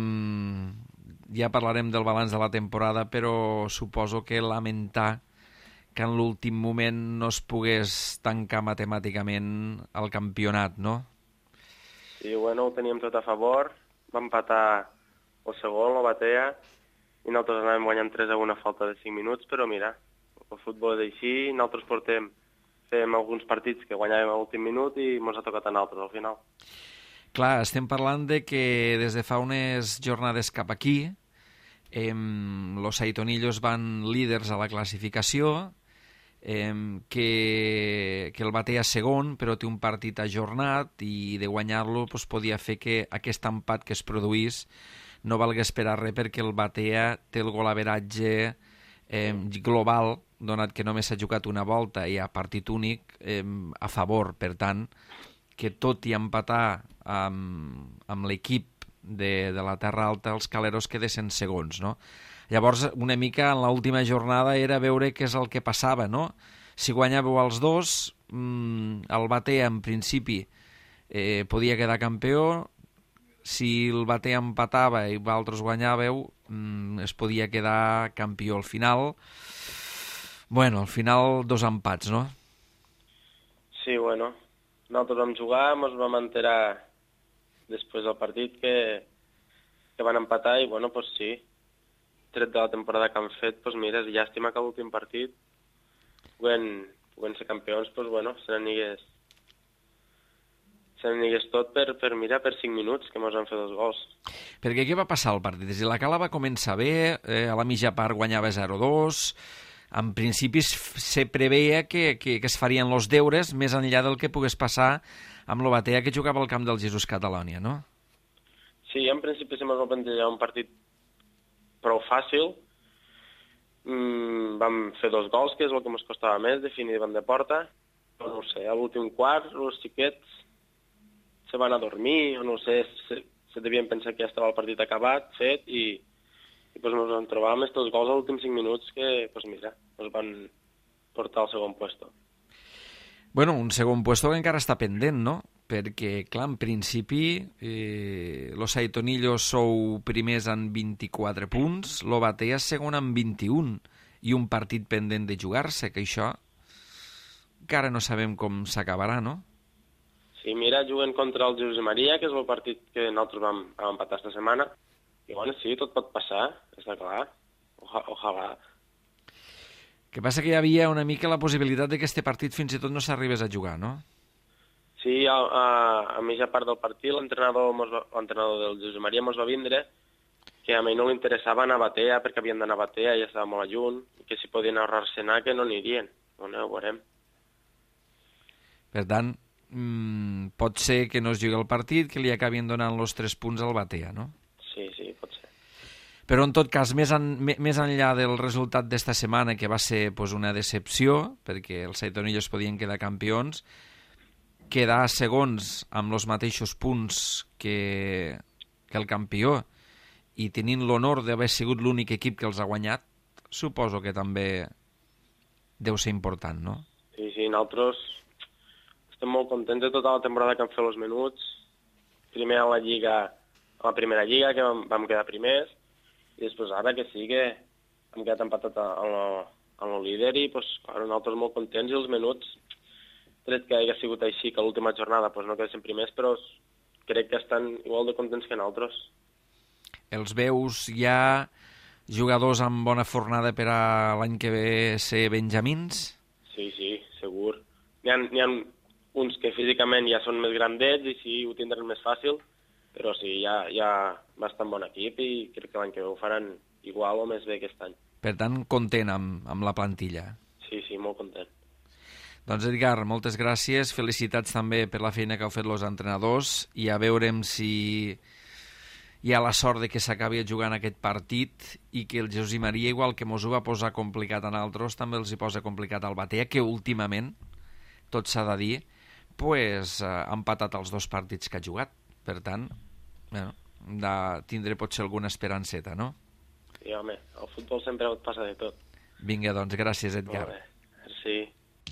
ja parlarem del balanç de la temporada, però suposo que lamentar que en l'últim moment no es pogués tancar matemàticament el campionat, no? Sí, bueno, ho teníem tot a favor. Va empatar el segon, el Batea, i nosaltres anàvem guanyant tres a una a falta de cinc minuts, però mira, el futbol és així, nosaltres portem, fem alguns partits que guanyàvem a l'últim minut i ens ha tocat a nosaltres al final. Clar, estem parlant de que des de fa unes jornades cap aquí, eh, los Seitonillos van líders a la classificació, eh, que, que el Batea segon, però té un partit ajornat i de guanyar-lo pues, podia fer que aquest empat que es produís no valgués per a res, perquè el Batea té el golaveratge eh, global, donat que només s'ha jugat una volta i a partit únic, eh, a favor. Per tant, que tot i empatar amb, amb l'equip de, de la Terra Alta, els caleros quedessin segons, no? Llavors, una mica en l'última jornada era veure què és el que passava, no? Si guanyàveu els dos, mmm, el Batea, en principi, eh, podia quedar campió. Si el Batea empatava i vosaltres guanyàveu, mmm, es podia quedar campió al final. Bueno, al final, dos empats, no? Sí, bueno, nosaltres vam jugar, ens vam enterar després del partit que, que van empatar i, bueno, doncs sí, tret de la temporada que han fet, doncs mira, és llàstima que l'últim partit puguem, puguem ser campions, doncs bueno, se n'anigués se n'anigués tot per, per mirar per cinc minuts que ens han fet dos gols. Perquè què va passar al partit? Si la Cala va començar bé, eh, a la mitja part guanyava zero a dos, en principi se preveia que, que, que es farien els deures més enllà del que pogués passar amb el Batea que jugava al camp del Jesús Catalònia, no? Sí, en principi se m'ha plantejar un partit prou fàcil. Mm, vam fer dos gols, que és el que ens costava més, definir davant de porta. Però no ho sé, a l'últim quart, els xiquets se van a dormir, o no ho sé, se, se devien pensar que ja estava el partit acabat, fet, i, i pues, ens vam trobar amb aquests gols als últims cinc minuts que, pues, mira, ens van portar al segon puesto. Bueno, un segon puesto que encara està pendent, no? Perquè, clar, en principi, eh, los Seitonillos sou primers en vint-i-quatre punts, lo Batea segon en vint-i-un, i un partit pendent de jugar-se, que això encara no sabem com s'acabarà, no? Sí, mira, juguen contra el Jesús Maria, que és el partit que nosaltres vam, vam empatar esta setmana. I bueno, sí, tot pot passar, està clar. Oja, ojalà. Que passa que hi havia una mica la possibilitat de que este partit fins i tot no s'arribés a jugar, no? Sí, a, a, a mitja part del partit l'entrenador l'entrenador del Jesús Maria mos va vindre que a mi no li interessava anar a Batea perquè havien d'anar a Batea i estava molt lluny, que si podien ahorrar-se anar que no anirien. Bueno, ho veurem. Per tant, mmm, pot ser que no es jugui el partit, que li acabin donant els tres punts al Batea, no? Sí, sí, pot ser. Però en tot cas, més, en, més enllà del resultat d'esta setmana, que va ser pues, una decepció, perquè els Saitonillos podien quedar campions, quedar segons amb els mateixos punts que, que el campió, i tenint l'honor d'haver sigut l'únic equip que els ha guanyat, suposo que també deu ser important, no? Sí, sí, nosaltres estem molt contents de tota la temporada que hem fet els menuts. Primer a la Lliga, a la primera Lliga, que vam, vam quedar primers, i després ara que sí que hem quedat empatat en el líder i pues, ara nosaltres molt contents i els menuts, tret que hagi sigut així que l'última jornada pues, no quedessin primers, però crec que estan igual de contents que nosaltres. Els veus ja jugadors amb bona fornada per a l'any que ve ser benjamins? Sí, sí, segur. N'hi ha, n'hi ha uns que físicament ja són més grandets i sí, ho tindran més fàcil, però sí, hi ha, hi ha bastant bon equip i crec que l'any que ve ho faran igual o més bé aquest any. Per tant, content amb, amb la plantilla. Sí, sí, molt content. Doncs Edgar, moltes gràcies, felicitats també per la feina que heu fet els entrenadors i a veurem si hi ha la sort de que s'acabi jugant aquest partit i que el Jesús i Maria, igual que mos ho va posar complicat a nosaltres, també els hi posa complicat al Batea, que últimament, tot s'ha de dir, pues, eh, ha empatat els dos partits que ha jugat. Per tant, bueno, de tindre potser alguna esperanceta, no? Sí, home, el futbol sempre et passa de tot. Vinga, doncs, gràcies, Edgar. Molt bé, merci.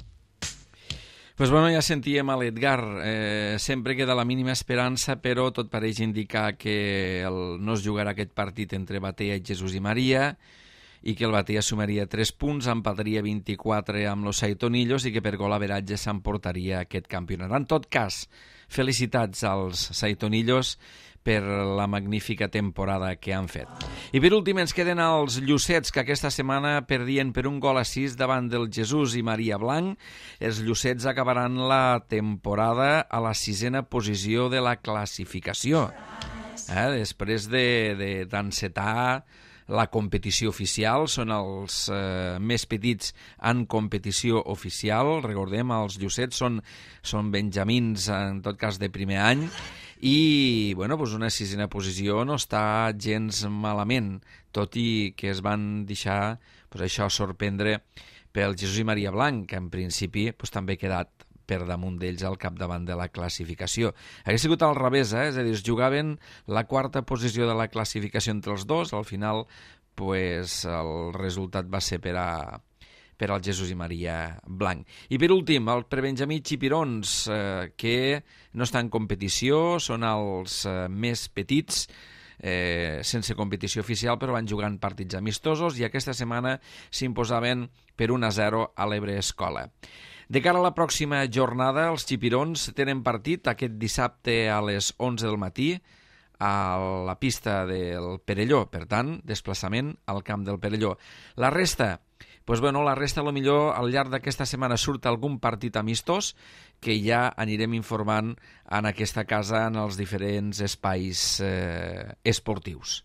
Pues bueno, ja sentíem a l'Edgar, eh, sempre queda la mínima esperança, però tot pareix indicar que el, no es jugarà aquest partit entre Batea i Jesús i Maria, i que el Batea sumaria tres punts, empataria vint-i-quatre amb los Saitonillos i que per gol average s'emportaria aquest campionat. En tot cas, felicitats als Saitonillos per la magnífica temporada que han fet. I per últim ens queden els Llucets, que aquesta setmana perdien per un gol a sis davant del Jesús i Maria Blanc. Els Llucets acabaran la temporada a la sisena posició de la classificació. Eh? Després de, de, d'encetar la competició oficial, són els eh, més petits en competició oficial. Recordem, els Llucets són, són benjamins, en tot cas de primer any, i bueno, doncs una sisena posició no està gens malament, tot i que es van deixar doncs això sorprendre pel Jesús i Maria Blanc, que en principi doncs, també ha quedat per damunt d'ells al capdavant de la classificació. Hauria sigut al revés, eh? És a dir, es jugaven la quarta posició de la classificació entre els dos, al final pues, el resultat va ser per a per al Jesús i Maria Blanc. I per últim, el prebenjamí Xipirons, eh, que no està en competició, són els eh, més petits, eh, sense competició oficial, però van jugant partits amistosos i aquesta setmana s'imposaven per un a zero a l'Ebre Escola. De cara a la pròxima jornada, els Xipirons tenen partit aquest dissabte a les onze del matí a la pista del Perelló, per tant, desplaçament al camp del Perelló. La resta, pues bueno, la resta, a lo millor, al llarg d'aquesta setmana surt algun partit amistós que ja anirem informant en aquesta casa en els diferents espais eh, esportius.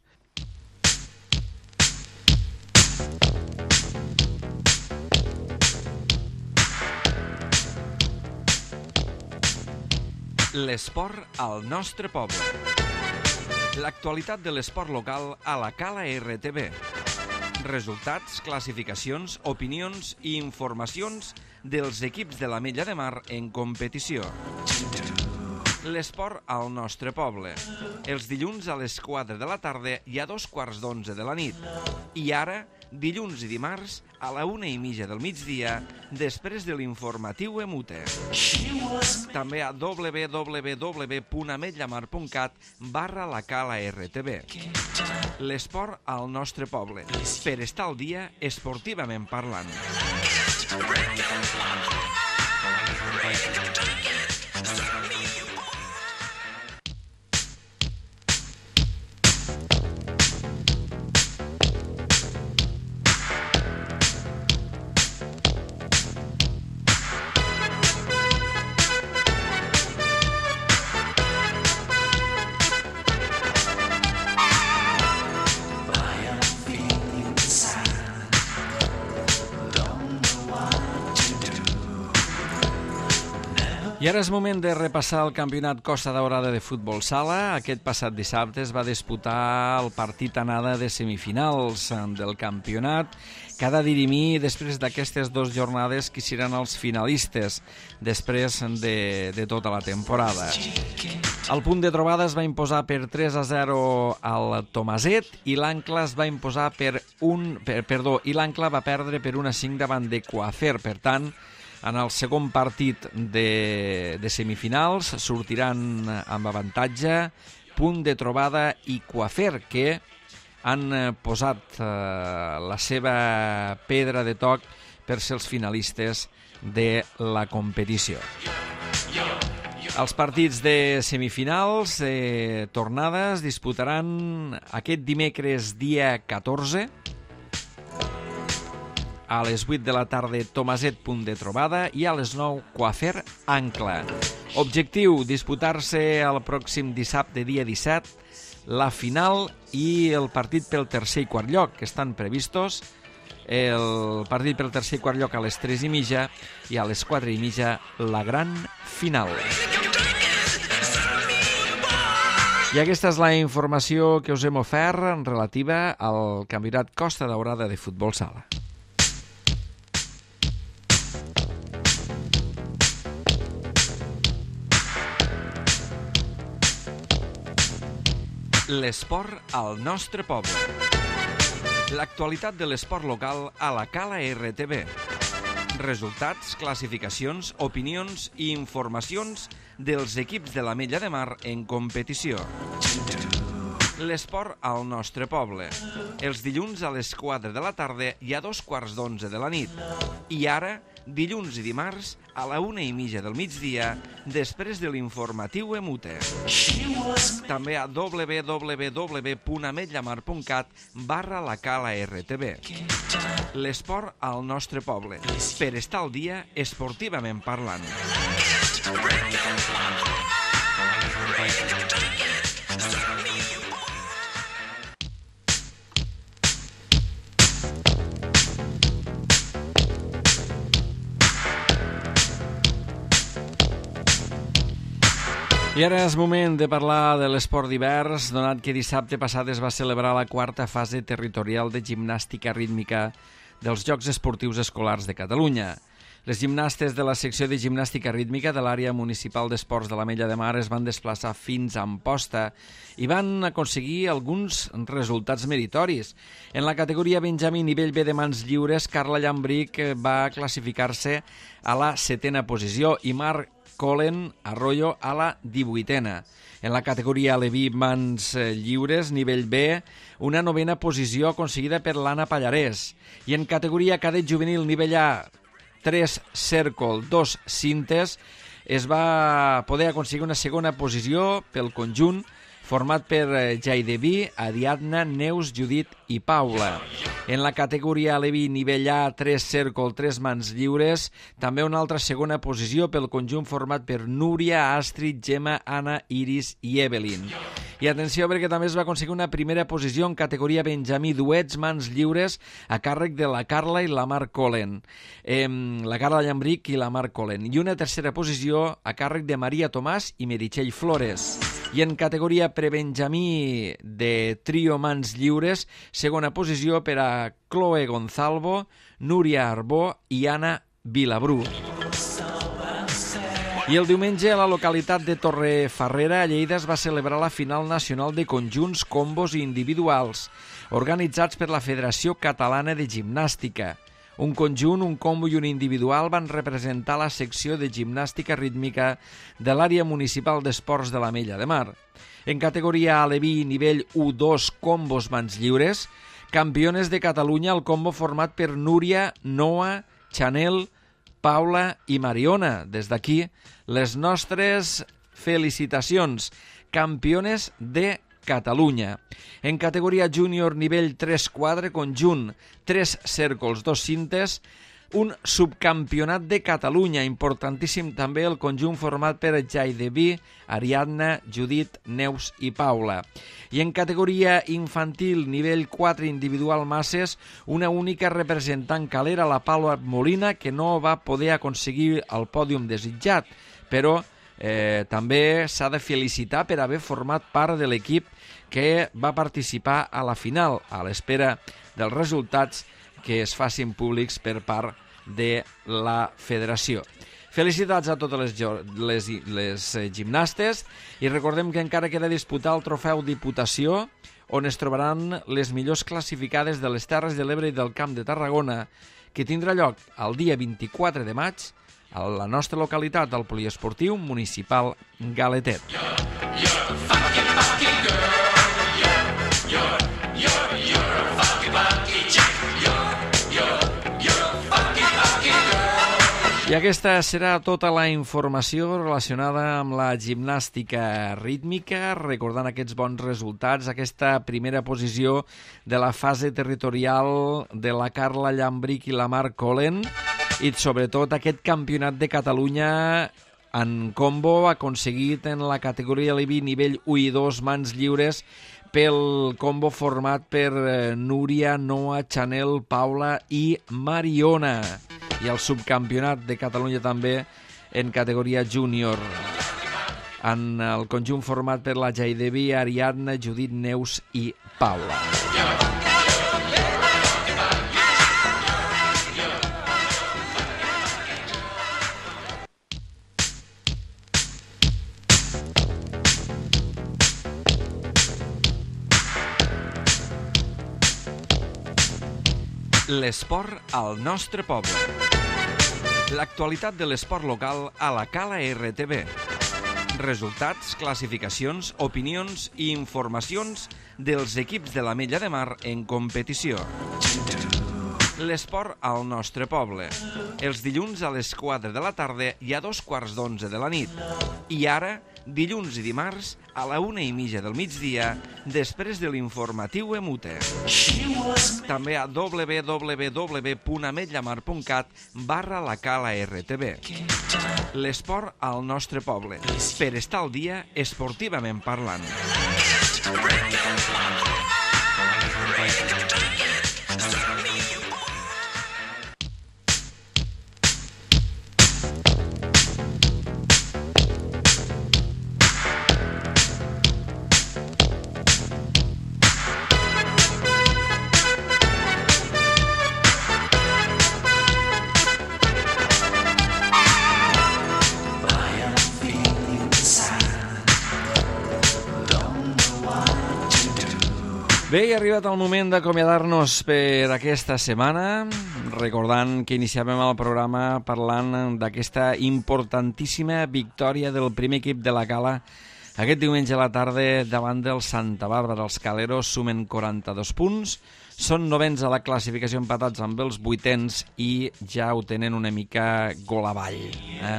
L'esport al nostre poble. L'actualitat de l'esport local a la Cala R T V. Resultats, classificacions, opinions i informacions dels equips de l'Ametlla de Mar en competició. L'esport al nostre poble. Els dilluns a les quatre de la tarda i a dos quarts d'onze de la nit. I ara, dilluns i dimarts, a la una i mitja del migdia, després de l'informatiu Emute. També a w w w punt ametllamar punt cat barra la Cala R T V. L'esport al nostre poble, per estar al dia esportivament parlant. I ara és moment de repassar el campionat Costa Daurada de futbol sala. Aquest passat dissabte es va disputar el partit anada de semifinals del campionat, que ha de dirimir després d'aquestes dues jornades qui seran els finalistes després de, de tota la temporada. El punt de trobada es va imposar per tres a zero al Tomaset i l'Ancla es va imposar per un... Per, perdó, i l'Ancla va perdre per un a cinc davant de Coafer. Per tant, en el segon partit de, de semifinals sortiran amb avantatge Punt de Trobada i Coafer, que han posat eh, la seva pedra de toc per ser els finalistes de la competició. Els partits de semifinals de tornada es disputaran aquest dimecres dia catorze, a les vuit de la tarda Tomaset Punt de Trobada i a les nou Coafer Ancla. Objectiu, disputar-se el pròxim dissabte dia disset la final i el partit pel tercer i quart lloc, que estan previstos. El partit pel tercer i quart lloc a les tres i mitja i a les quatre i mitja la gran final. I aquesta és la informació que us hem ofert relativa al campionat Costa Daurada de futbol sala. L'esport al nostre poble. L'actualitat de l'esport local a la Cala R T B. Resultats, classificacions, opinions i informacions dels equips de l'Ametlla de Mar en competició. L'esport al nostre poble. Els dilluns a les quatre de la tarda i a dos quarts d'onze de la nit. I ara, dilluns i dimarts, a la una i mitja del migdia, després de l'informatiu Emute. També a w w w punt ametllamar punt cat barra la Cala R T B. L'esport al nostre poble, per estar al dia esportivament parlant. I ara és moment de parlar de l'esport divers, donat que dissabte passat es va celebrar la quarta fase territorial de gimnàstica rítmica dels Jocs Esportius Escolars de Catalunya. Les gimnastes de la secció de gimnàstica rítmica de l'àrea municipal d'esports de l'Ametlla de Mar es van desplaçar fins a Amposta i van aconseguir alguns resultats meritoris. En la categoria Benjamí nivell B de mans lliures, Carla Llambric va classificar-se a la setena posició i Marc Colen Arroyo a la divuitena. En la categoria Aleví mans lliures, nivell B, una novena posició aconseguida per l'Anna Pallarès. I en categoria cadet juvenil nivell A, tres cèrcol, dos cintes, es va poder aconseguir una segona posició pel conjunt format per Jaideví, Ariadna, Neus, Judit i Paula. En la categoria Aleví nivell A, tres cèrcol, tres mans lliures, també una altra segona posició pel conjunt format per Núria, Astrid, Gemma, Anna, Iris i Evelyn. I atenció perquè també es va aconseguir una primera posició en categoria Benjamí duets mans lliures a càrrec de la Carla i la Marc Colen. Eh, la Carla Llambric i la Marc Colen. I una tercera posició a càrrec de Maria Tomàs i Meritxell Flores. I en categoria prebenjamí de trio mans lliures, segona posició per a Chloe Gonzalvo, Núria Arbó i Anna Vilabrú. I el diumenge a la localitat de Torrefarrera, a Lleida, es va celebrar la final nacional de conjunts, combos i individuals, organitzats per la Federació Catalana de Gimnàstica. Un conjunt, un combo i un individual van representar la secció de gimnàstica rítmica de l'àrea municipal d'esports de l'Ametlla de Mar. En categoria Aleví nivell u dos combos mans lliures, campiones de Catalunya el combo format per Núria, Noa, Chanel, Paula i Mariona. Des d'aquí, les nostres felicitacions, campiones de Catalunya. En categoria júnior nivell tres quadre conjunt, tres cèrcols, dos cintes, un subcampionat de Catalunya, importantíssim també el conjunt format per Jaideví, Ariadna, Judit, Neus i Paula. I en categoria infantil nivell quatre individual masses, una única representant calera, la Paula Molina, que no va poder aconseguir el pòdium desitjat, però eh, també s'ha de felicitar per haver format part de l'equip que va participar a la final, a l'espera dels resultats que es facin públics per part de la federació. Felicitats a totes les, les, les gimnastes i recordem que encara queda disputar el trofeu Diputació, on es trobaran les millors classificades de les Terres de l'Ebre i del Camp de Tarragona, que tindrà lloc el dia vint-i-quatre de maig a la nostra localitat, al Poliesportiu Municipal Galetet. I aquesta serà tota la informació relacionada amb la gimnàstica rítmica, recordant aquests bons resultats, aquesta primera posició de la fase territorial de la Carla Llambric i la Marc Colen, i sobretot aquest campionat de Catalunya en combo aconseguit en la categoria Levi nivell u i dos mans lliures pel combo format per Núria, Noa, Chanel, Paula i Mariona. I el subcampionat de Catalunya també en categoria júnior, en el conjunt format per la Jaidevi, Ariadna, Judit, Neus i Paula. L'esport al nostre poble. L'actualitat de l'esport local a la Cala R T B. Resultats, classificacions, opinions i informacions dels equips de l'Ametlla de Mar en competició. L'esport al nostre poble. Els dilluns a les quatre de la tarda i a dos quarts d'onze de la nit. I ara, dilluns i dimarts, a la una i mitja del migdia, després de l'informatiu Emute. També a w w w punt ametllamar punt cat barra la Cala R T B. L'esport al nostre poble, per estar al dia esportivament parlant. Bé, ha arribat el moment d'acomiadar-nos per aquesta setmana, recordant que iniciàvem el programa parlant d'aquesta importantíssima victòria del primer equip de la Cala aquest diumenge a la tarda davant del Santa Bàrbara. Els caleros sumen quaranta-dos punts, són novens a la classificació empatats amb els vuitens i ja ho tenen una mica gol avall. Eh?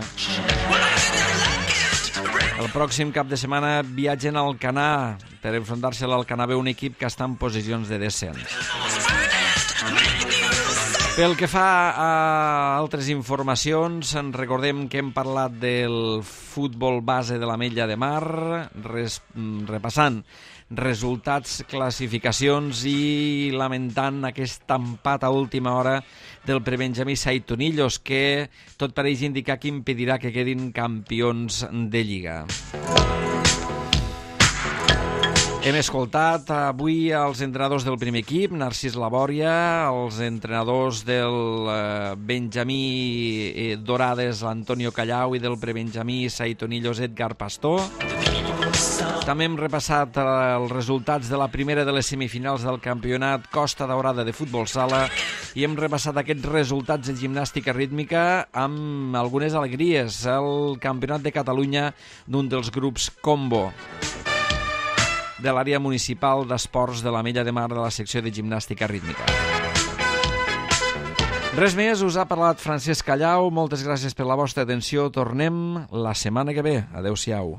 El pròxim cap de setmana viatgen al Canà per enfrontar-se al Canà B, un equip que està en posicions de descens. Pel que fa a altres informacions, en recordem que hem parlat del futbol base de l'Ametlla de Mar, res, repassant resultats, classificacions i lamentant aquest empat a última hora del prebenjamí Saitonillos, que tot pareix indicar que impedirà que quedin campions de Lliga. Hem escoltat avui els entrenadors del primer equip, Narcís Labòria, els entrenadors del Benjamí Dorades, Antonio Callau, i del prebenjamí Saitonillos, Edgar Pastor. També hem repassat els resultats de la primera de les semifinals del campionat Costa Daurada de futbol sala i hem repassat aquests resultats de gimnàstica rítmica amb algunes alegries. El campionat de Catalunya d'un dels grups combo de l'àrea municipal d'esports de l'Ametlla de Mar de la secció de gimnàstica rítmica. Res més, us ha parlat Francesc Callau. Moltes gràcies per la vostra atenció. Tornem la setmana que ve. Adéu-siau.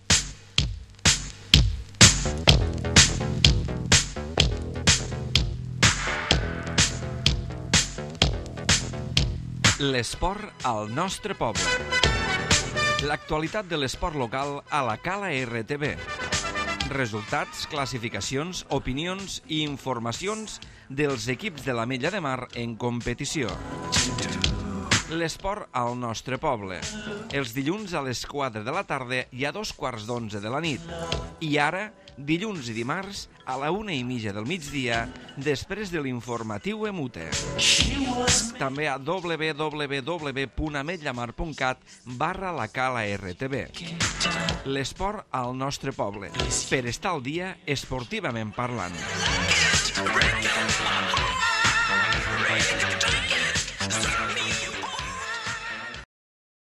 L'esport al nostre poble. L'actualitat de l'esport local a la Cala R T B. Resultats, classificacions, opinions i informacions dels equips de l'Ametlla de Mar en competició. L'esport al nostre poble. Els dilluns a les quatre de la tarda i a dos quarts d'onze de la nit. I ara, dilluns i dimarts, a la una i mitja del migdia, després de l'informatiu Emute. També a w w w punt ametlla mar punt cat barra la cala R T B. L'esport al nostre poble. Per estar al dia esportivament parlant.